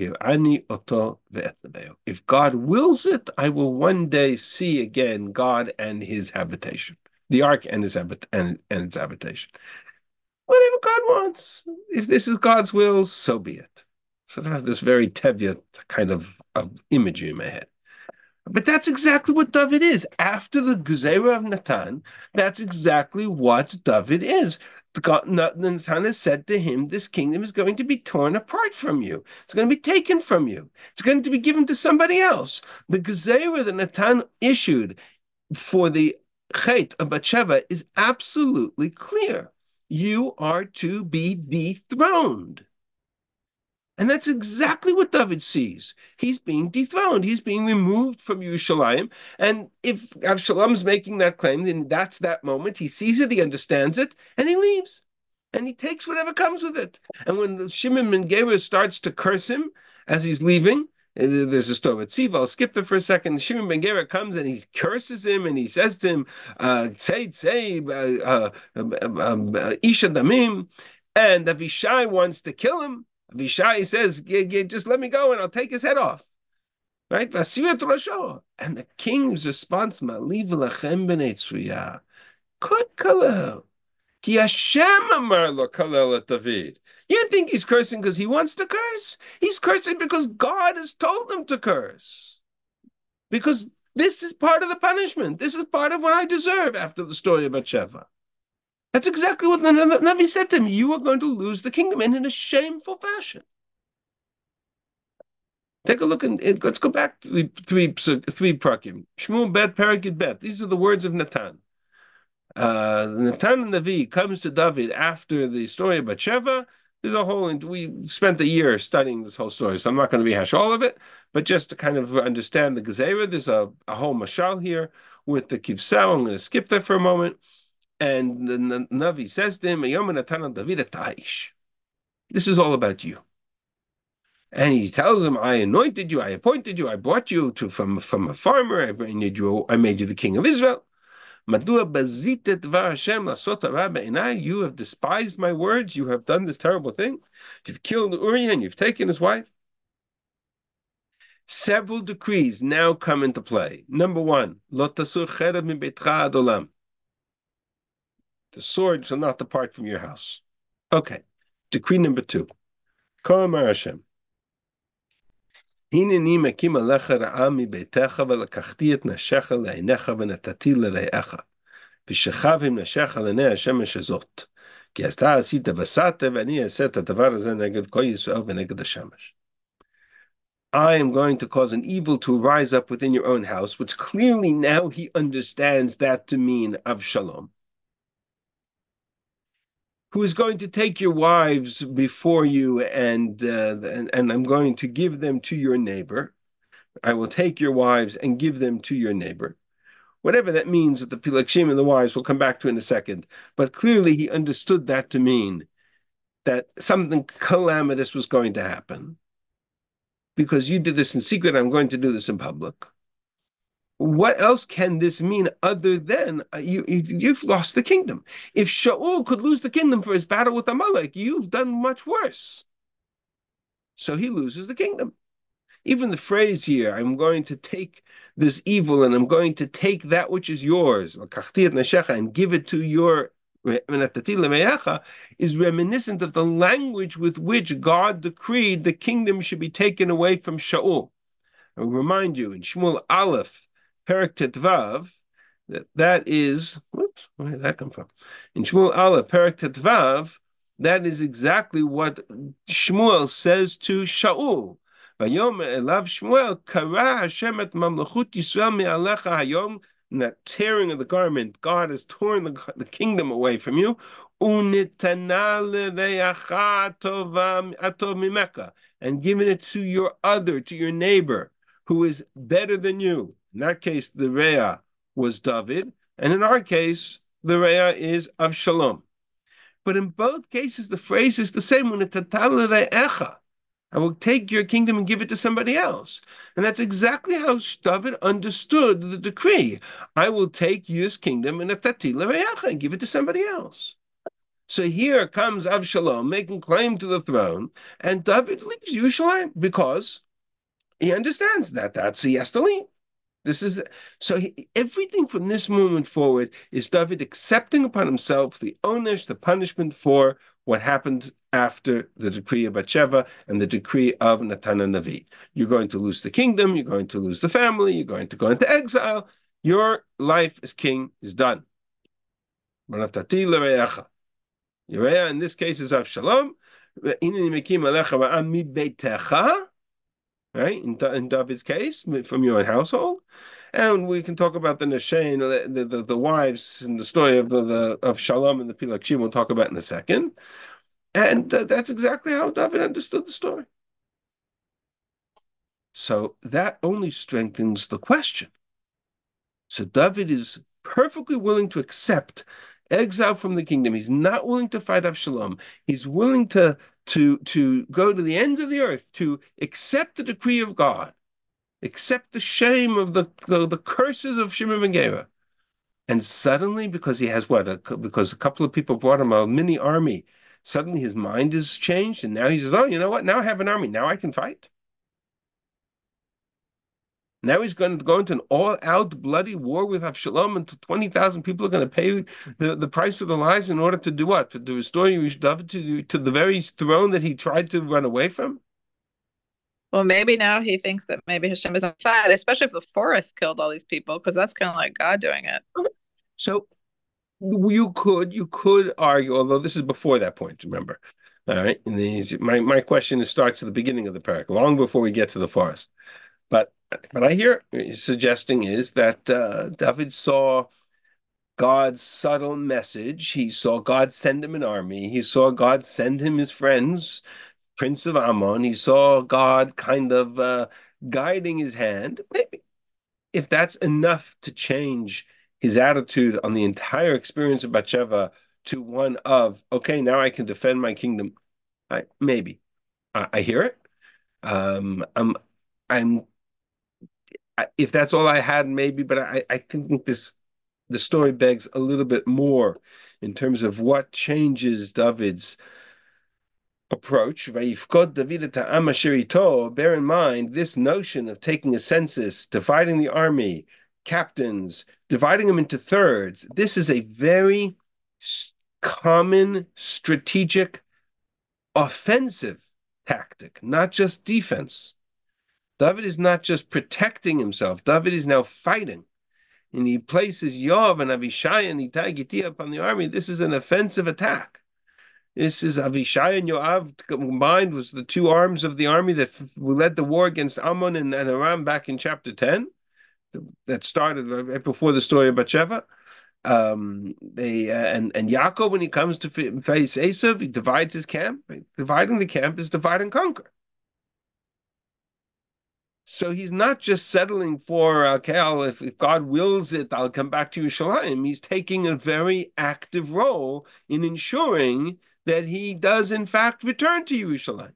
If God wills it, I will one day see again God and his habitation, the ark and his habit and, and its habitation. Whatever God wants. If this is God's will, so be it. So it has this very Tevye kind of, of imagery in my head. But that's exactly what David is. After the Gezerah of Natan, that's exactly what David is. God, Natan has said to him, this kingdom is going to be torn apart from you. It's going to be taken from you. It's going to be given to somebody else. The Gezerah that Natan issued for the Chet of Bathsheba is absolutely clear. You are to be dethroned. And that's exactly what David sees. He's being dethroned. He's being removed from Yerushalayim. And if Avshalom's making that claim, then that's that moment. He sees it, he understands it, and he leaves. And he takes whatever comes with it. And when Shimon ben Gera starts to curse him as he's leaving, there's a story with Tziva. I'll skip there for a second. Shimon ben Gera comes and he curses him and he says to him, Tzei, tzei, Isha damim. And Avishai wants to kill him. Avishai says, just let me go and I'll take his head off. Right? And the king's response, Ma'aliv lachem b'nei Tzruya, Kod kalel, ki Hashem amar lo kalel et David. You think he's cursing because he wants to curse? He's cursing because God has told him to curse. Because this is part of the punishment. This is part of what I deserve after the story of Bathsheba. That's exactly what the Navi said to him. You are going to lose the kingdom, and in a shameful fashion. Take a look, and let's go back to the three, three prakim. Shmuel bet, Parakid bet. These are the words of Natan. Uh, Natan the Navi comes to David after the story of Bathsheba. There's a whole, we spent a year studying this whole story, so I'm not going to rehash all of it, but just to kind of understand the Gezerah, there's a, a whole mashal here with the Kivsao. I'm going to skip that for a moment. And the Navi says to him, this is all about you. And he tells him, I anointed you, I appointed you, I brought you to from, from a farmer, I made you, I made you the king of Israel. You have despised my words, you have done this terrible thing. You've killed Uriah and you've taken his wife. Several decrees now come into play. Number one, the sword shall not depart from your house. Okay. Decree number two. Ka'amar Hashem. Hineni mekim alecha ra'a mi beitecha v'lekachti et nashecha le'einecha v'natati l're'echa v'shechavim nashecha l'nei hashemesh hazot ki אתה עשית וסעת ואני אעשה את הדבר הזה נגד כל ישראל ונגד השמש. I am going to cause an evil to rise up within your own house, which clearly now he understands that to mean Avshalom, who is going to take your wives before you, and, uh, and and I'm going to give them to your neighbor. I will take your wives and give them to your neighbor. Whatever that means with the Pilakshim and the wives, we'll come back to in a second. But clearly he understood that to mean that something calamitous was going to happen. Because you did this in secret, I'm going to do this in public. What else can this mean other than uh, you, you, you've lost the kingdom? If Shaul could lose the kingdom for his battle with Amalek, you've done much worse. So he loses the kingdom. Even the phrase here, I'm going to take this evil, and I'm going to take that which is yours, and give it to your is reminiscent of the language with which God decreed the kingdom should be taken away from Shaul. I will remind you in Shmuel Aleph, Perek Tetvav, that that is, whoops, where did that come from? In Shmuel Aleph, Perek Tetvav, that is exactly what Shmuel says to Shaul. Vayomer elav Shmuel, kara Hashem et mamlechut Yisrael me'alecha hayom. In that tearing of the garment, God has torn the, the kingdom away from you. And given it to your other, to your neighbor, who is better than you. In that case, the Reah was David, and in our case, the Reah is Avshalom. But in both cases, the phrase is the same. I will take your kingdom and give it to somebody else. And that's exactly how David understood the decree. I will take this kingdom and and give it to somebody else. So here comes Avshalom making claim to the throne, and David leaves Yerushalayim because he understands that that's he has to leave. This is so he, everything from this moment forward is David accepting upon himself the onesh, the punishment for what happened after the decree of Bathsheba and the decree of Natan HaNavi. You're going to lose the kingdom, you're going to lose the family, you're going to go into exile. Your life as king is done. Yereah in this case is Avshalom. Right, in, in David's case, from your own household. And we can talk about the Neshain, the, the, the wives, and the story of the of Shalom and the Pilakshim. We'll talk about in a second. And uh, that's exactly how David understood the story. So that only strengthens the question. So David is perfectly willing to accept exile from the kingdom. He's not willing to fight Avshalom. He's willing to, to, to go to the ends of the earth, to accept the decree of God, accept the shame of the, the, the curses of Shimon ben Gera. And suddenly, because he has what? A, because a couple of people brought him a mini army, suddenly his mind is changed, and now he says, oh, you know what? Now I have an army. Now I can fight. Now he's going to go into an all-out bloody war with Avshalom, and twenty thousand people are going to pay the, the price of their lives in order to do what? To restore David to, to the very throne that he tried to run away from? Well, maybe now he thinks that maybe Hashem is on his side, especially if the forest killed all these people, because that's kind of like God doing it. Okay. So you could you could argue, although this is before that point, remember. All right. And these, my, my question is, starts at the beginning of the parak, long before we get to the forest. But what I hear suggesting is that uh, David saw God's subtle message. He saw God send him an army. He saw God send him his friends, Prince of Ammon. He saw God kind of uh, guiding his hand. Maybe if that's enough to change his attitude on the entire experience of Bathsheba to one of, okay, now I can defend my kingdom. I, maybe. I, I hear it. Um, I'm, I'm, I, if that's all I had, maybe, but I, I think this, the story begs a little bit more in terms of what changes David's approach. Bear in mind this notion of taking a census, dividing the army, captains, dividing them into thirds. This is a very common strategic offensive tactic, not just defense. David is not just protecting himself. David is now fighting. And he places Yoav and Avishai and Ittai Gitti upon the army. This is an offensive attack. This is Avishai and Yoav combined was the two arms of the army that led the war against Ammon and, and Aram back in chapter ten. That started right before the story of Bathsheba. Um, they uh, and and Yaakov, when he comes to face Esav, he divides his camp. Right? Dividing the camp is divide and conquer. So he's not just settling for, okay, I'll, if, if God wills it, I'll come back to Yerushalayim. He's taking a very active role in ensuring that he does, in fact, return to Yerushalayim.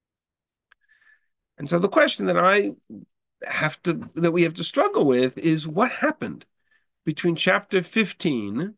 And so the question that I have to, that we have to struggle with is what happened between chapter fifteen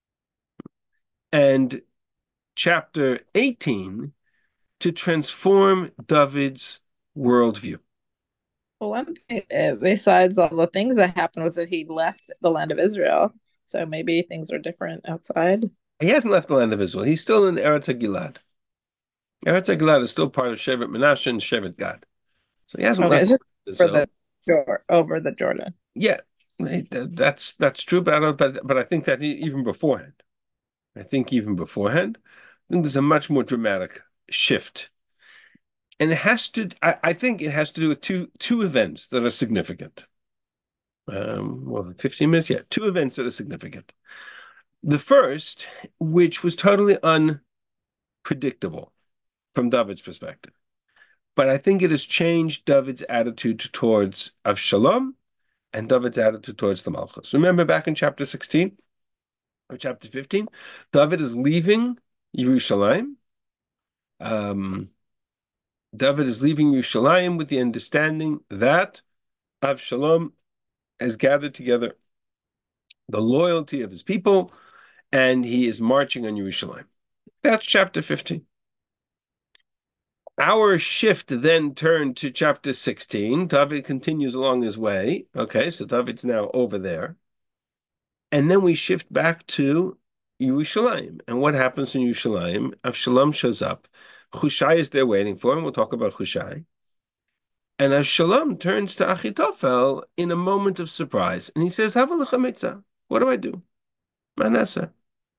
and chapter eighteen to transform David's worldview. Well, one thing, uh, besides all the things that happened, was that he left the land of Israel. So maybe things are different outside. He hasn't left the land of Israel. He's still in Eretz Gilad. Eretz Gilad is still part of Shevet Menashe and Shevet Gad. So he hasn't Okay, left it's just for Israel. the Jor- over the Jordan. Yeah, that's that's true, but I don't. But but I think that even beforehand, I think even beforehand, I think there's a much more dramatic shift, and it has to. I, I think it has to do with two two events that are significant. Um, well, fifteen minutes, yeah, two events that are significant. The first, which was totally unpredictable from David's perspective, but I think it has changed David's attitude towards Avshalom and David's attitude towards the Malchus. Remember back in chapter sixteen or chapter fifteen, David is leaving Yerushalayim. Um, David is leaving Yerushalayim with the understanding that Avshalom has gathered together the loyalty of his people, and he is marching on Yerushalayim. That's chapter fifteen. Our shift then turned to chapter sixteen. David continues along his way. Okay, so David's now over there. And then we shift back to Yerushalayim. And what happens in Yerushalayim? Avshalom shows up. Hushai is there waiting for him. We'll talk about Hushai. And Avshalom turns to Achitophel in a moment of surprise. And he says, Havalecha mitzah. What do I do? Manasseh.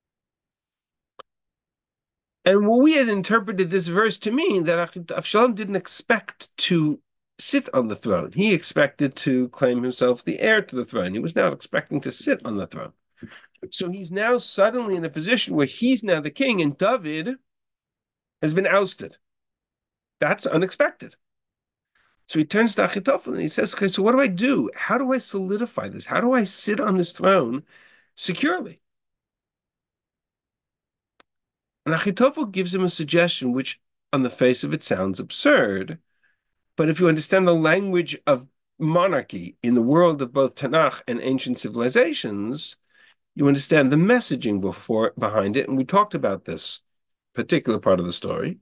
And we had interpreted this verse to mean that Avshalom didn't expect to sit on the throne. He expected to claim himself the heir to the throne. He was not expecting to sit on the throne. So he's now suddenly in a position where he's now the king and David has been ousted. That's unexpected. So he turns to Achitophel and he says, okay, so what do I do? How do I solidify this? How do I sit on this throne securely? And Achitophel gives him a suggestion which on the face of it sounds absurd, but if you understand the language of monarchy in the world of both Tanakh and ancient civilizations, you understand the messaging before behind it. And we talked about this particular part of the story.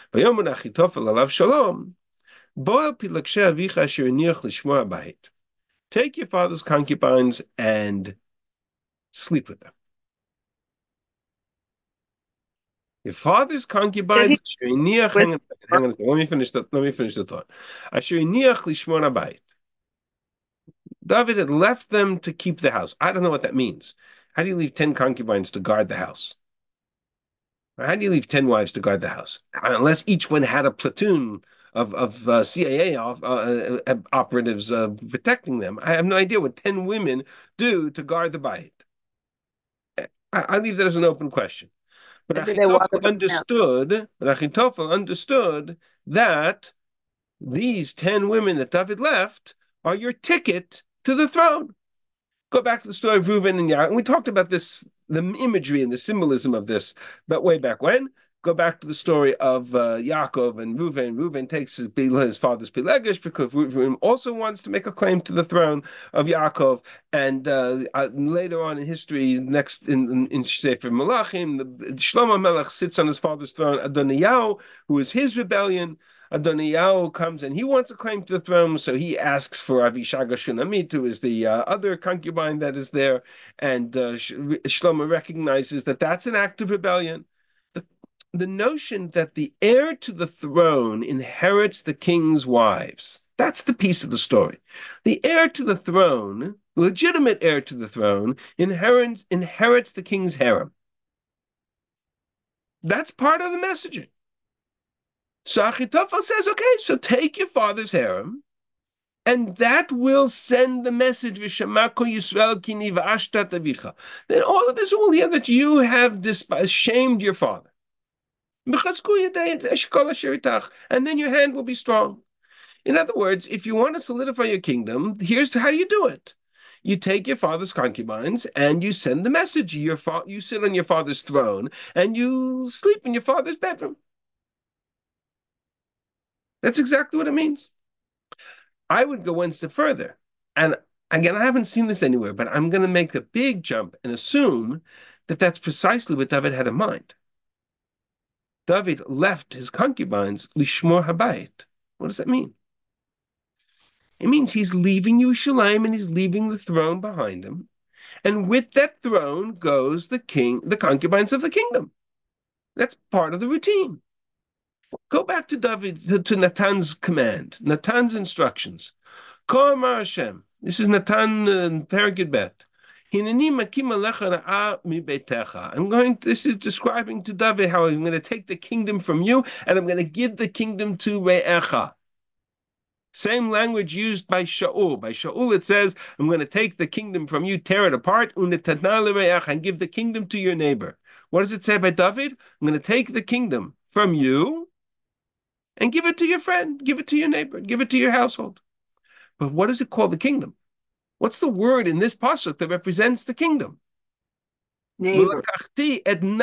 Take your father's concubines and sleep with them. Your father's concubines. Hang on, hang on. Let me finish the. Let me finish the thought. David had left them to keep the house. I don't know what that means. How do you leave ten concubines to guard the house? How do you leave ten wives to guard the house? Unless each one had a platoon of of uh, C I A off, uh, uh, operatives uh, protecting them. I have no idea what ten women do to guard the bayit. I, I leave that as an open question. But Achitophel understood. But Achitophel understood that these ten women that David left are your ticket to the throne. Go back to the story of Reuven and Yaakov. And we talked about this, the imagery and the symbolism of this, but way back when. Go back to the story of uh, Yaakov and Reuven. Reuven takes his, his father's Pelegish because Reuven also wants to make a claim to the throne of Yaakov. And uh, uh, later on in history, next in, in, in Sefer Malachim, the, Shlomo Melech sits on his father's throne. Adoniyahu, who is his rebellion, Adoniyahu comes and he wants a claim to the throne, so he asks for Avishaga Shunamit, who is the uh, other concubine that is there, and uh, Shlomo recognizes that that's an act of rebellion. The, the notion that the heir to the throne inherits the king's wives, that's the piece of the story. The heir to the throne, legitimate heir to the throne, inherits, inherits the king's harem. That's part of the messaging. So Achitophel says, okay, so take your father's harem, and that will send the message, V'shamako Yisrael kini v'ashtat avicha. Then all of Israel will hear that you have despised, shamed your father. And then your hand will be strong. In other words, if you want to solidify your kingdom, here's how you do it. You take your father's concubines and you send the message. Your fa- you sit on your father's throne and you sleep in your father's bedroom. That's exactly what it means. I would go one step further. And again, I haven't seen this anywhere, but I'm going to make a big jump and assume that that's precisely what David had in mind. David left his concubines lishmor habayit. What does that mean? It means he's leaving Yerushalayim and he's leaving the throne behind him. And with that throne goes the king, the concubines of the kingdom. That's part of the routine. Go back to David, to, to Natan's command, Natan's instructions. Kol Hashem. This is Natan uh, Perigid Bet. I'm going, this is describing to David how I'm going to take the kingdom from you and I'm going to give the kingdom to Re'echa. Same language used by Shaul. By Shaul it says, I'm going to take the kingdom from you, tear it apart, and give the kingdom to your neighbor. What does it say by David? I'm going to take the kingdom from you and give it to your friend, give it to your neighbor, give it to your household. But what does it call the kingdom? What's the word in this pasuk that represents the kingdom? Neighbor. I'm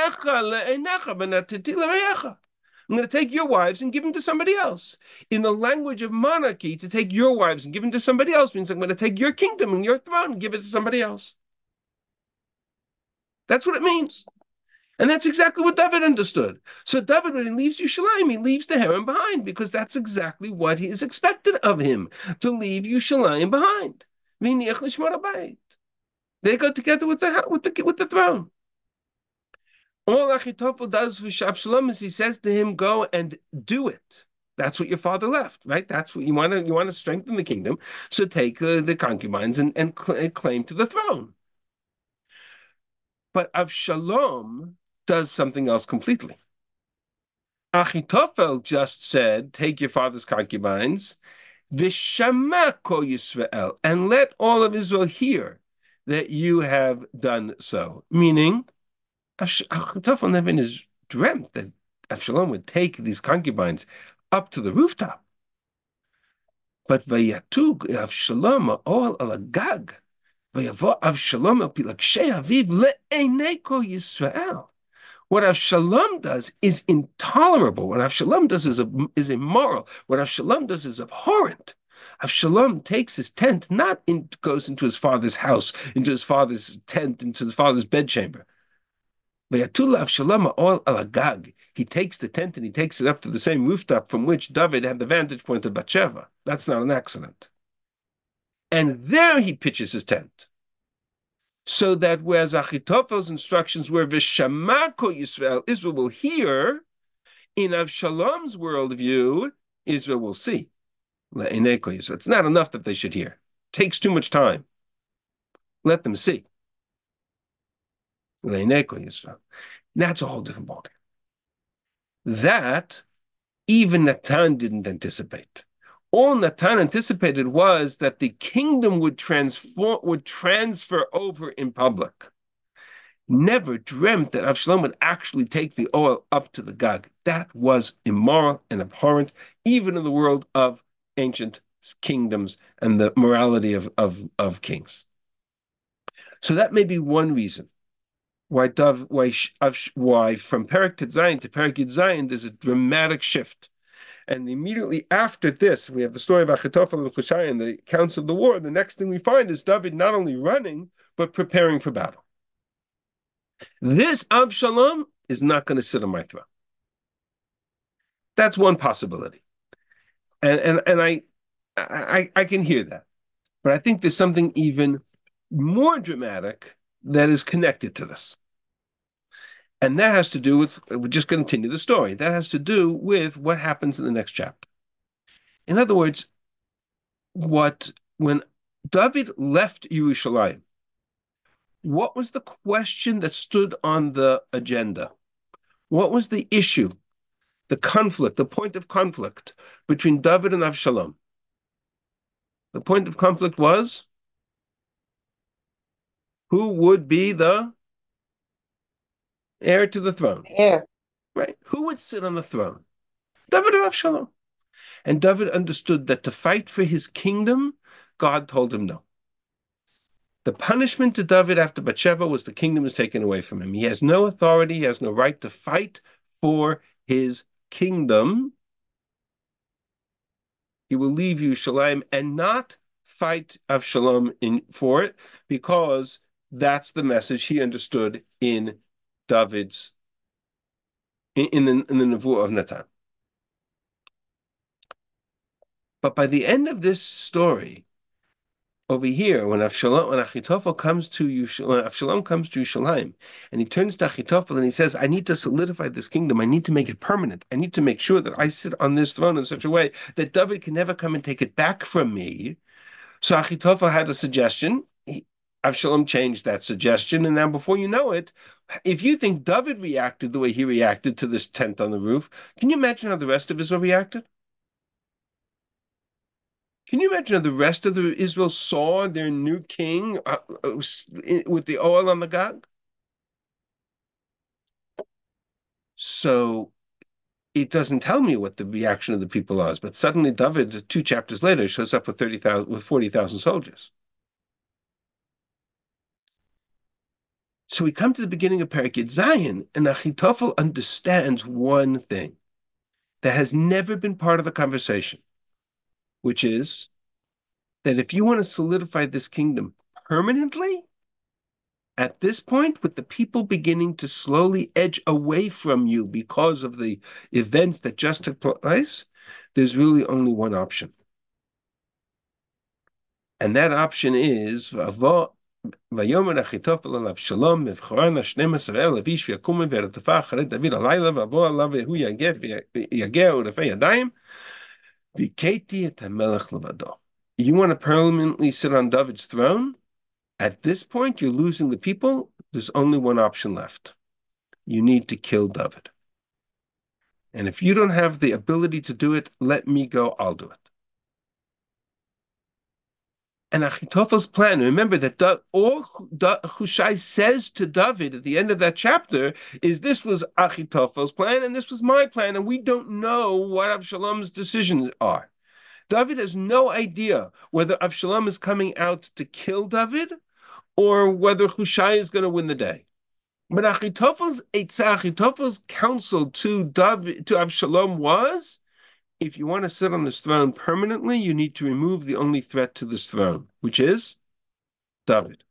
going to take your wives and give them to somebody else. In the language of monarchy, to take your wives and give them to somebody else means I'm going to take your kingdom and your throne and give it to somebody else. That's what it means. And that's exactly what David understood. So David, when he leaves Yerushalayim, he leaves the harem behind because that's exactly what is expected of him, to leave Yerushalayim behind. They go together with the with the with the throne. All Achitophel does for Avshalom is he says to him, "Go and do it." That's what your father left, right? That's what you want to you want to strengthen the kingdom. So take uh, the concubines and and cl- claim to the throne. But Avshalom does something else completely. Achitophel just said, "Take your father's concubines." V'shama kol Yisrael, and let all of Israel hear that you have done so. Meaning, Achitophel never in his dreamt that Avshalom would take these concubines up to the rooftop. But vayatu Avshalom ol al agag, vayavo Avshalom el pilakshe aviv le'enei kol Yisrael. What Avshalom does is intolerable. What Avshalom does is, is immoral. What Avshalom does is abhorrent. Avshalom takes his tent, not in, goes into his father's house, into his father's tent, into his father's bedchamber. He takes the tent and he takes it up to the same rooftop from which David had the vantage point of Bathsheba. That's not an accident. And there he pitches his tent. So that whereas Achitophel's instructions were V'shama kol Yisrael, Israel will hear, in Avshalom's worldview, Israel will see. It's not enough that they should hear. It takes too much time. Let them see. That's a whole different ballgame. That even Natan didn't anticipate. All Natan anticipated was that the kingdom would transform, would transfer over in public. Never dreamt that Avshalom would actually take the oil up to the Gag. That was immoral and abhorrent, even in the world of ancient kingdoms and the morality of, of, of kings. So that may be one reason why Dov, why, why from Perek Tet Zayin to Perek Yud Zayin, there's a dramatic shift. And immediately after this, we have the story of Achitophel and Hushai and the accounts of the war. The next thing we find is David not only running, but preparing for battle. This Avshalom is not going to sit on my throne. That's one possibility. And, and, and I, I, I can hear that. But I think there's something even more dramatic that is connected to this. And that has to do with, we're just going to continue the story. That has to do with what happens in the next chapter. In other words, what when David left Yerushalayim, what was the question that stood on the agenda? What was the issue, the conflict, the point of conflict between David and Avshalom? The point of conflict was who would be the heir to the throne? Heir. Right? Who would sit on the throne? David or Avshalom? And David understood that to fight for his kingdom, God told him no. The punishment to David after Bathsheba was the kingdom was taken away from him. He has no authority, he has no right to fight for his kingdom. He will leave Yerushalayim and not fight Avshalom in for it, because that's the message he understood in David's in, in the in the Nevuah of Natan. But by the end of this story, over here, when Avshalom, when Achitophel comes to Yush, when Avshalom comes to Yerushalayim, and he turns to Achitophel and he says, "I need to solidify this kingdom. I need to make it permanent. I need to make sure that I sit on this throne in such a way that David can never come and take it back from me." So Achitophel had a suggestion. He, Avshalom changed that suggestion, and now before you know it, if you think David reacted the way he reacted to this tent on the roof, can you imagine how the rest of Israel reacted? Can you imagine how the rest of the Israel saw their new king uh, uh, with the oil on the gog? So it doesn't tell me what the reaction of the people was, but suddenly David, two chapters later, shows up with thirty thousand, with forty thousand soldiers. So we come to the beginning of Parakid Zion, and Achitophel understands one thing that has never been part of the conversation, which is that if you want to solidify this kingdom permanently, at this point, with the people beginning to slowly edge away from you because of the events that just took place, there's really only one option. And that option is ויאמר אחיתופל אל אבשלום מבחרן שנים עשר אלף איש ויקומו וירדפה אחרי דוד הלילה ויבוא עליו והוא יגע עורפי ידיים והכיתי את המלך לבדו. You want to permanently sit on David's throne? At this point, you're losing the people. There's only one option left. You need to kill David. And if you don't have the ability to do it, let me go, I'll do it. And Achitophel's plan, remember that da, all da, Hushai says to David at the end of that chapter is this was Achitophel's plan and this was my plan, and we don't know what Avshalom's decisions are. David has no idea whether Avshalom is coming out to kill David or whether Hushai is going to win the day. But Achitophel's Achitophel's counsel to David, to Avshalom was, if you want to sit on this throne permanently, you need to remove the only threat to this throne, which is David.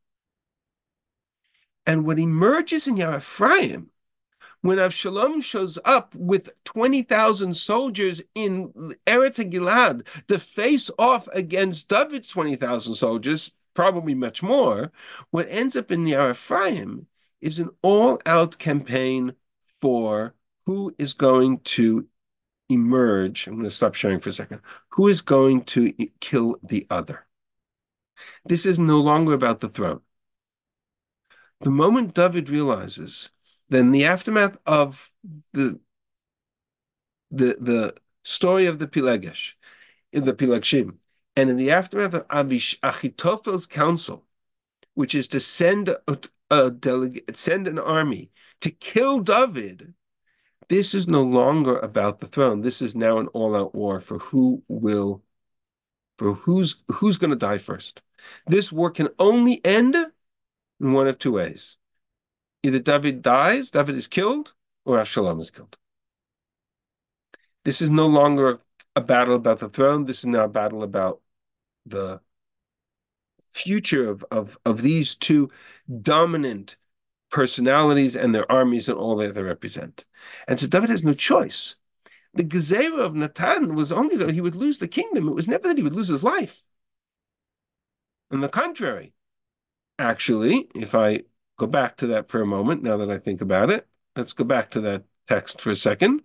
And what emerges in Yair Ephraim, when Avshalom shows up with twenty thousand soldiers in Eretz Gilad to face off against David's twenty thousand soldiers, probably much more, what ends up in Yair Ephraim is an all-out campaign for who is going to emerge. I'm going to stop sharing for a second. Who is going to kill the other? This is no longer about the throne. The moment David realizes that in the aftermath of the the the story of the Pilegesh, in the Pilagshim, and in the aftermath of Avish, Achitophel's counsel, which is to send a, a delegate, send an army to kill David, this is no longer about the throne. This is now an all-out war for who will, for who's who's going to die first. This war can only end in one of two ways. Either David dies, David is killed, or Avshalom is killed. This is no longer a battle about the throne. This is now a battle about the future of, of, of these two dominant personalities and their armies and all that they represent. And so David has no choice. The Gezerah of Natan was only that he would lose the kingdom. It was never that he would lose his life. On the contrary, actually, if I go back to that for a moment, now that I think about it, let's go back to that text for a second.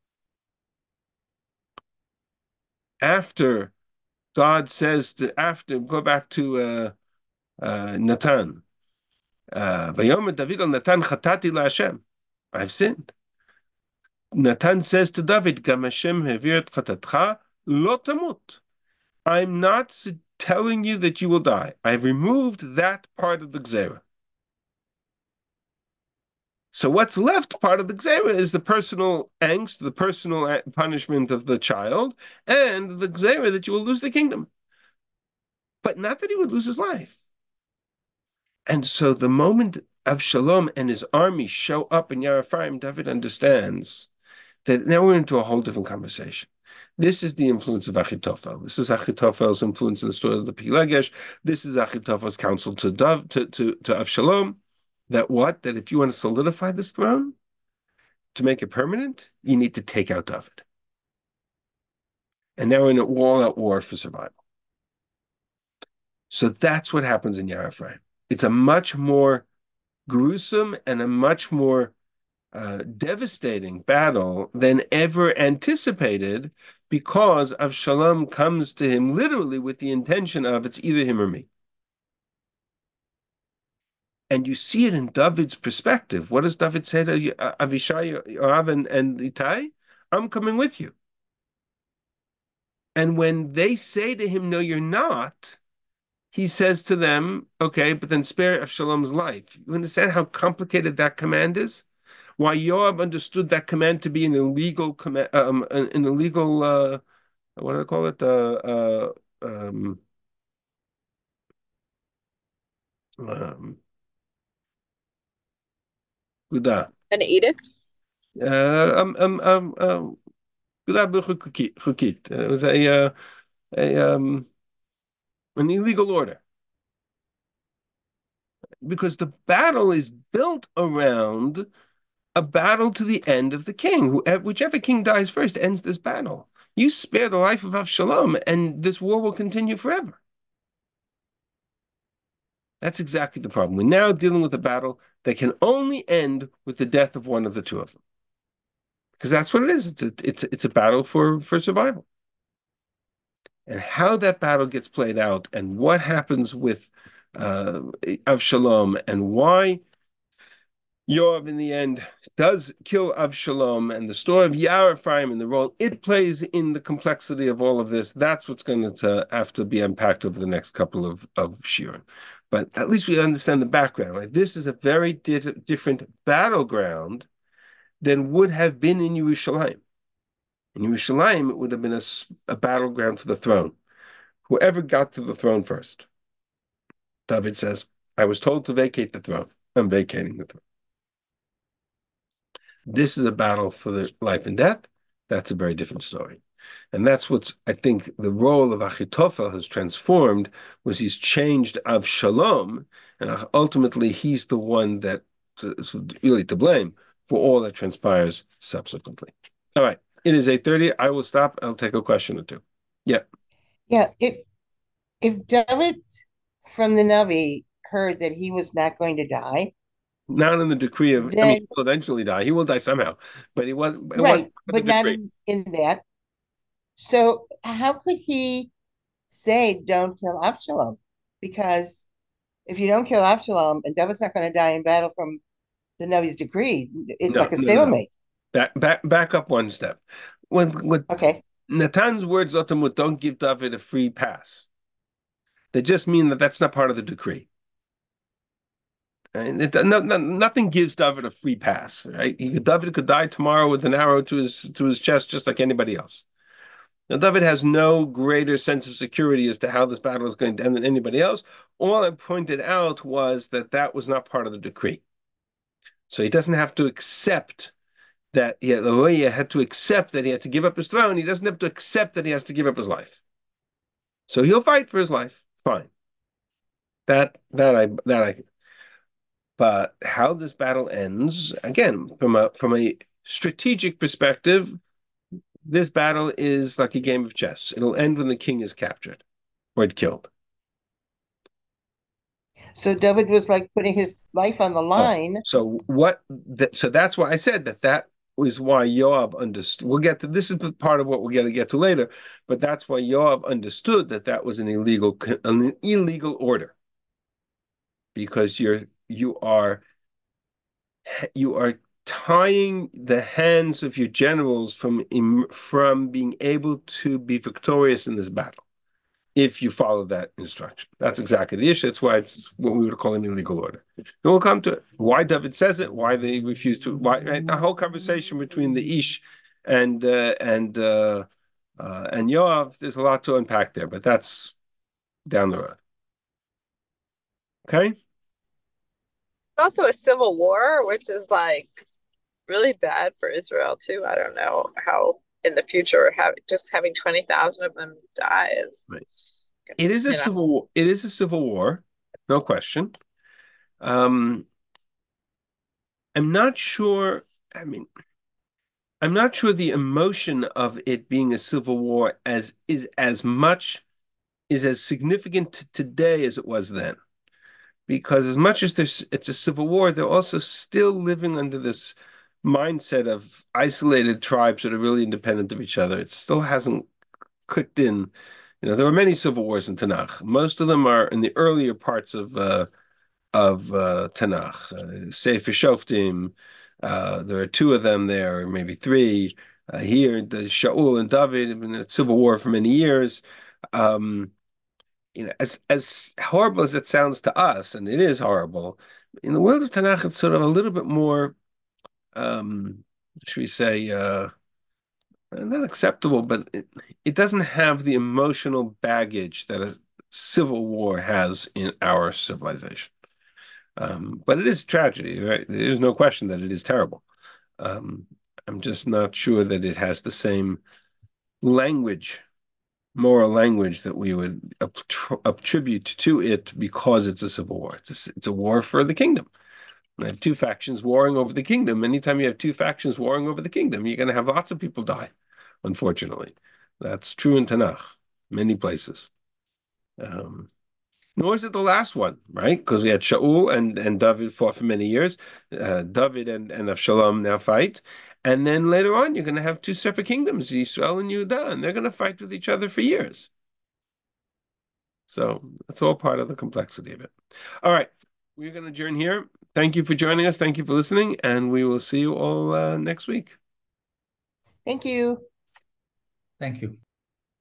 After God says to, after, go back to uh, uh, Natan. Vayomer David al Natan chatati laHashem. I've sinned. Natan says to David, Gam Hashem hevir et chatatcha lo tamut. I'm not telling you that you will die. I've removed that part of the Gzerah. So what's left part of the Gzerah is the personal angst, the personal punishment of the child, and the Gzerah that you will lose the kingdom. But not that he would lose his life. And so the moment Avshalom and his army show up in Yair Ephraim, David understands that now we're into a whole different conversation. This is the influence of Achitophel. This is Achitophel's influence in the story of the Pilegesh. This is Achitophel's counsel to, Dav, to, to, to Avshalom, that what? That if you want to solidify this throne, to make it permanent, you need to take out David. And now we're in an all-out war for survival. So that's what happens in Yaar Ephraim. It's a much more gruesome and a much more uh, devastating battle than ever anticipated, because Avshalom comes to him literally with the intention of it's either him or me. And you see it in David's perspective. What does David say to Avishai, Yoav, and, and Ittai? I'm coming with you. And when they say to him, no, you're not, he says to them, okay, but then spare Avshalom's life. You understand how complicated that command is? Why Yoav understood that command to be an illegal command, um, an, an illegal, uh, what do they call it? Uh, uh, um, um, An edict? Uh, um, um, um, um, It was a, uh, a um, an illegal order, because the battle is built around a battle to the end of the king. Who, whichever king dies first ends this battle. You spare the life of Avshalom, and this war will continue forever. That's exactly the problem. We're now dealing with a battle that can only end with the death of one of the two of them, because that's what it is. It's a, it's it's a battle for for survival. And how that battle gets played out, and what happens with uh, Avshalom, and why Yoav in the end does kill Avshalom, and the story of Yaar Ephraim and the role it plays in the complexity of all of this, that's what's going to have to be unpacked over the next couple of, of shiurim. But at least we understand the background, right? This is a very di different battleground than would have been in Yerushalayim. In Yerushalayim, it would have been a, a battleground for the throne. Whoever got to the throne first. David says, I was told to vacate the throne. I'm vacating the throne. This is a battle for the life and death. That's a very different story. And that's what's, I think, the role of Achitophel has transformed, was he's changed Avshalom, and ultimately he's the one that is really to blame for all that transpires subsequently. All right, it is eight thirty. I will stop. I'll take a question or two. Yeah. Yeah, if if David from the Navi heard that he was not going to die, not in the decree of, then, I mean, he will eventually die. He will die somehow, but he wasn't, it right, wasn't but not in, in that. So how could he say, don't kill Absalom? Because if you don't kill Absalom, and David's not going to die in battle from the Navi's decree, it's no, like a no, stalemate. No, no. Back, back, back up one step. When, when okay. Natan's words, Otamut, don't give David a free pass. They just mean that that's not part of the decree. Right? It, no, no, nothing gives David a free pass, right? He, David could die tomorrow with an arrow to his to his chest, just like anybody else. Now, David has no greater sense of security as to how this battle is going to end than anybody else. All I pointed out was that that was not part of the decree. So he doesn't have to accept that, yeah, the way he had to accept that he had to give up his throne. He doesn't have to accept that he has to give up his life. So he'll fight for his life. Fine. That, that I, that I, but how this battle ends, again, from a, from a strategic perspective, this battle is like a game of chess. It'll end when the king is captured or killed. So David was like putting his life on the line. Oh, so what? That, so that's why I said that that was why Yoav understood. We'll get to this is part of what we're going to get to later, but that's why Yoav understood that that was an illegal an illegal order, because you're you are you are tying the hands of your generals from from being able to be victorious in this battle if you follow that instruction. That's exactly the issue. That's why it's what we would call an illegal order. And we'll come to it. Why David says it, why they refuse to, why, right? The whole conversation between the Ish and uh, and uh, uh, and Yoav, there's a lot to unpack there, but that's down the road. Okay? It's also a civil war, which is like really bad for Israel too. I don't know how in the future have just having twenty thousand of them die is right. It is a know. civil war. It is a civil war, no question. Um, I'm not sure. I mean, I'm not sure the emotion of it being a civil war as is as much is as significant to today as it was then. Because as much as there's it's a civil war, they're also still living under this mindset of isolated tribes that are really independent of each other. It still hasn't clicked in. You know, there were many civil wars in Tanakh. Most of them are in the earlier parts of uh, of uh, Tanakh. Uh, Sefer Shoftim. Uh, there are two of them there, or maybe three. Uh, here, the Shaul and David have been in a civil war for many years. Um, you know, as as horrible as it sounds to us, and it is horrible, in the world of Tanakh, it's sort of a little bit more, um, should we say, uh, not acceptable, but it, it doesn't have the emotional baggage that a civil war has in our civilization. Um, but it is tragedy, right? There's no question that it is terrible. Um, I'm just not sure that it has the same language, moral language that we would attribute to it because it's a civil war. It's a, it's a war for the kingdom. I have two factions warring over the kingdom. Anytime you have two factions warring over the kingdom, you're going to have lots of people die, unfortunately. That's true in Tanakh, many places. Um, nor is it the last one, right? Because we had Shaul and, and David fought for many years. Uh, David and, and Avshalom now fight. And then later on, you're going to have two separate kingdoms, Israel and Judah, and they're going to fight with each other for years. So that's all part of the complexity of it. All right, we're going to adjourn here. Thank you for joining us. Thank you for listening, and we will see you all uh, next week. Thank you. Thank you.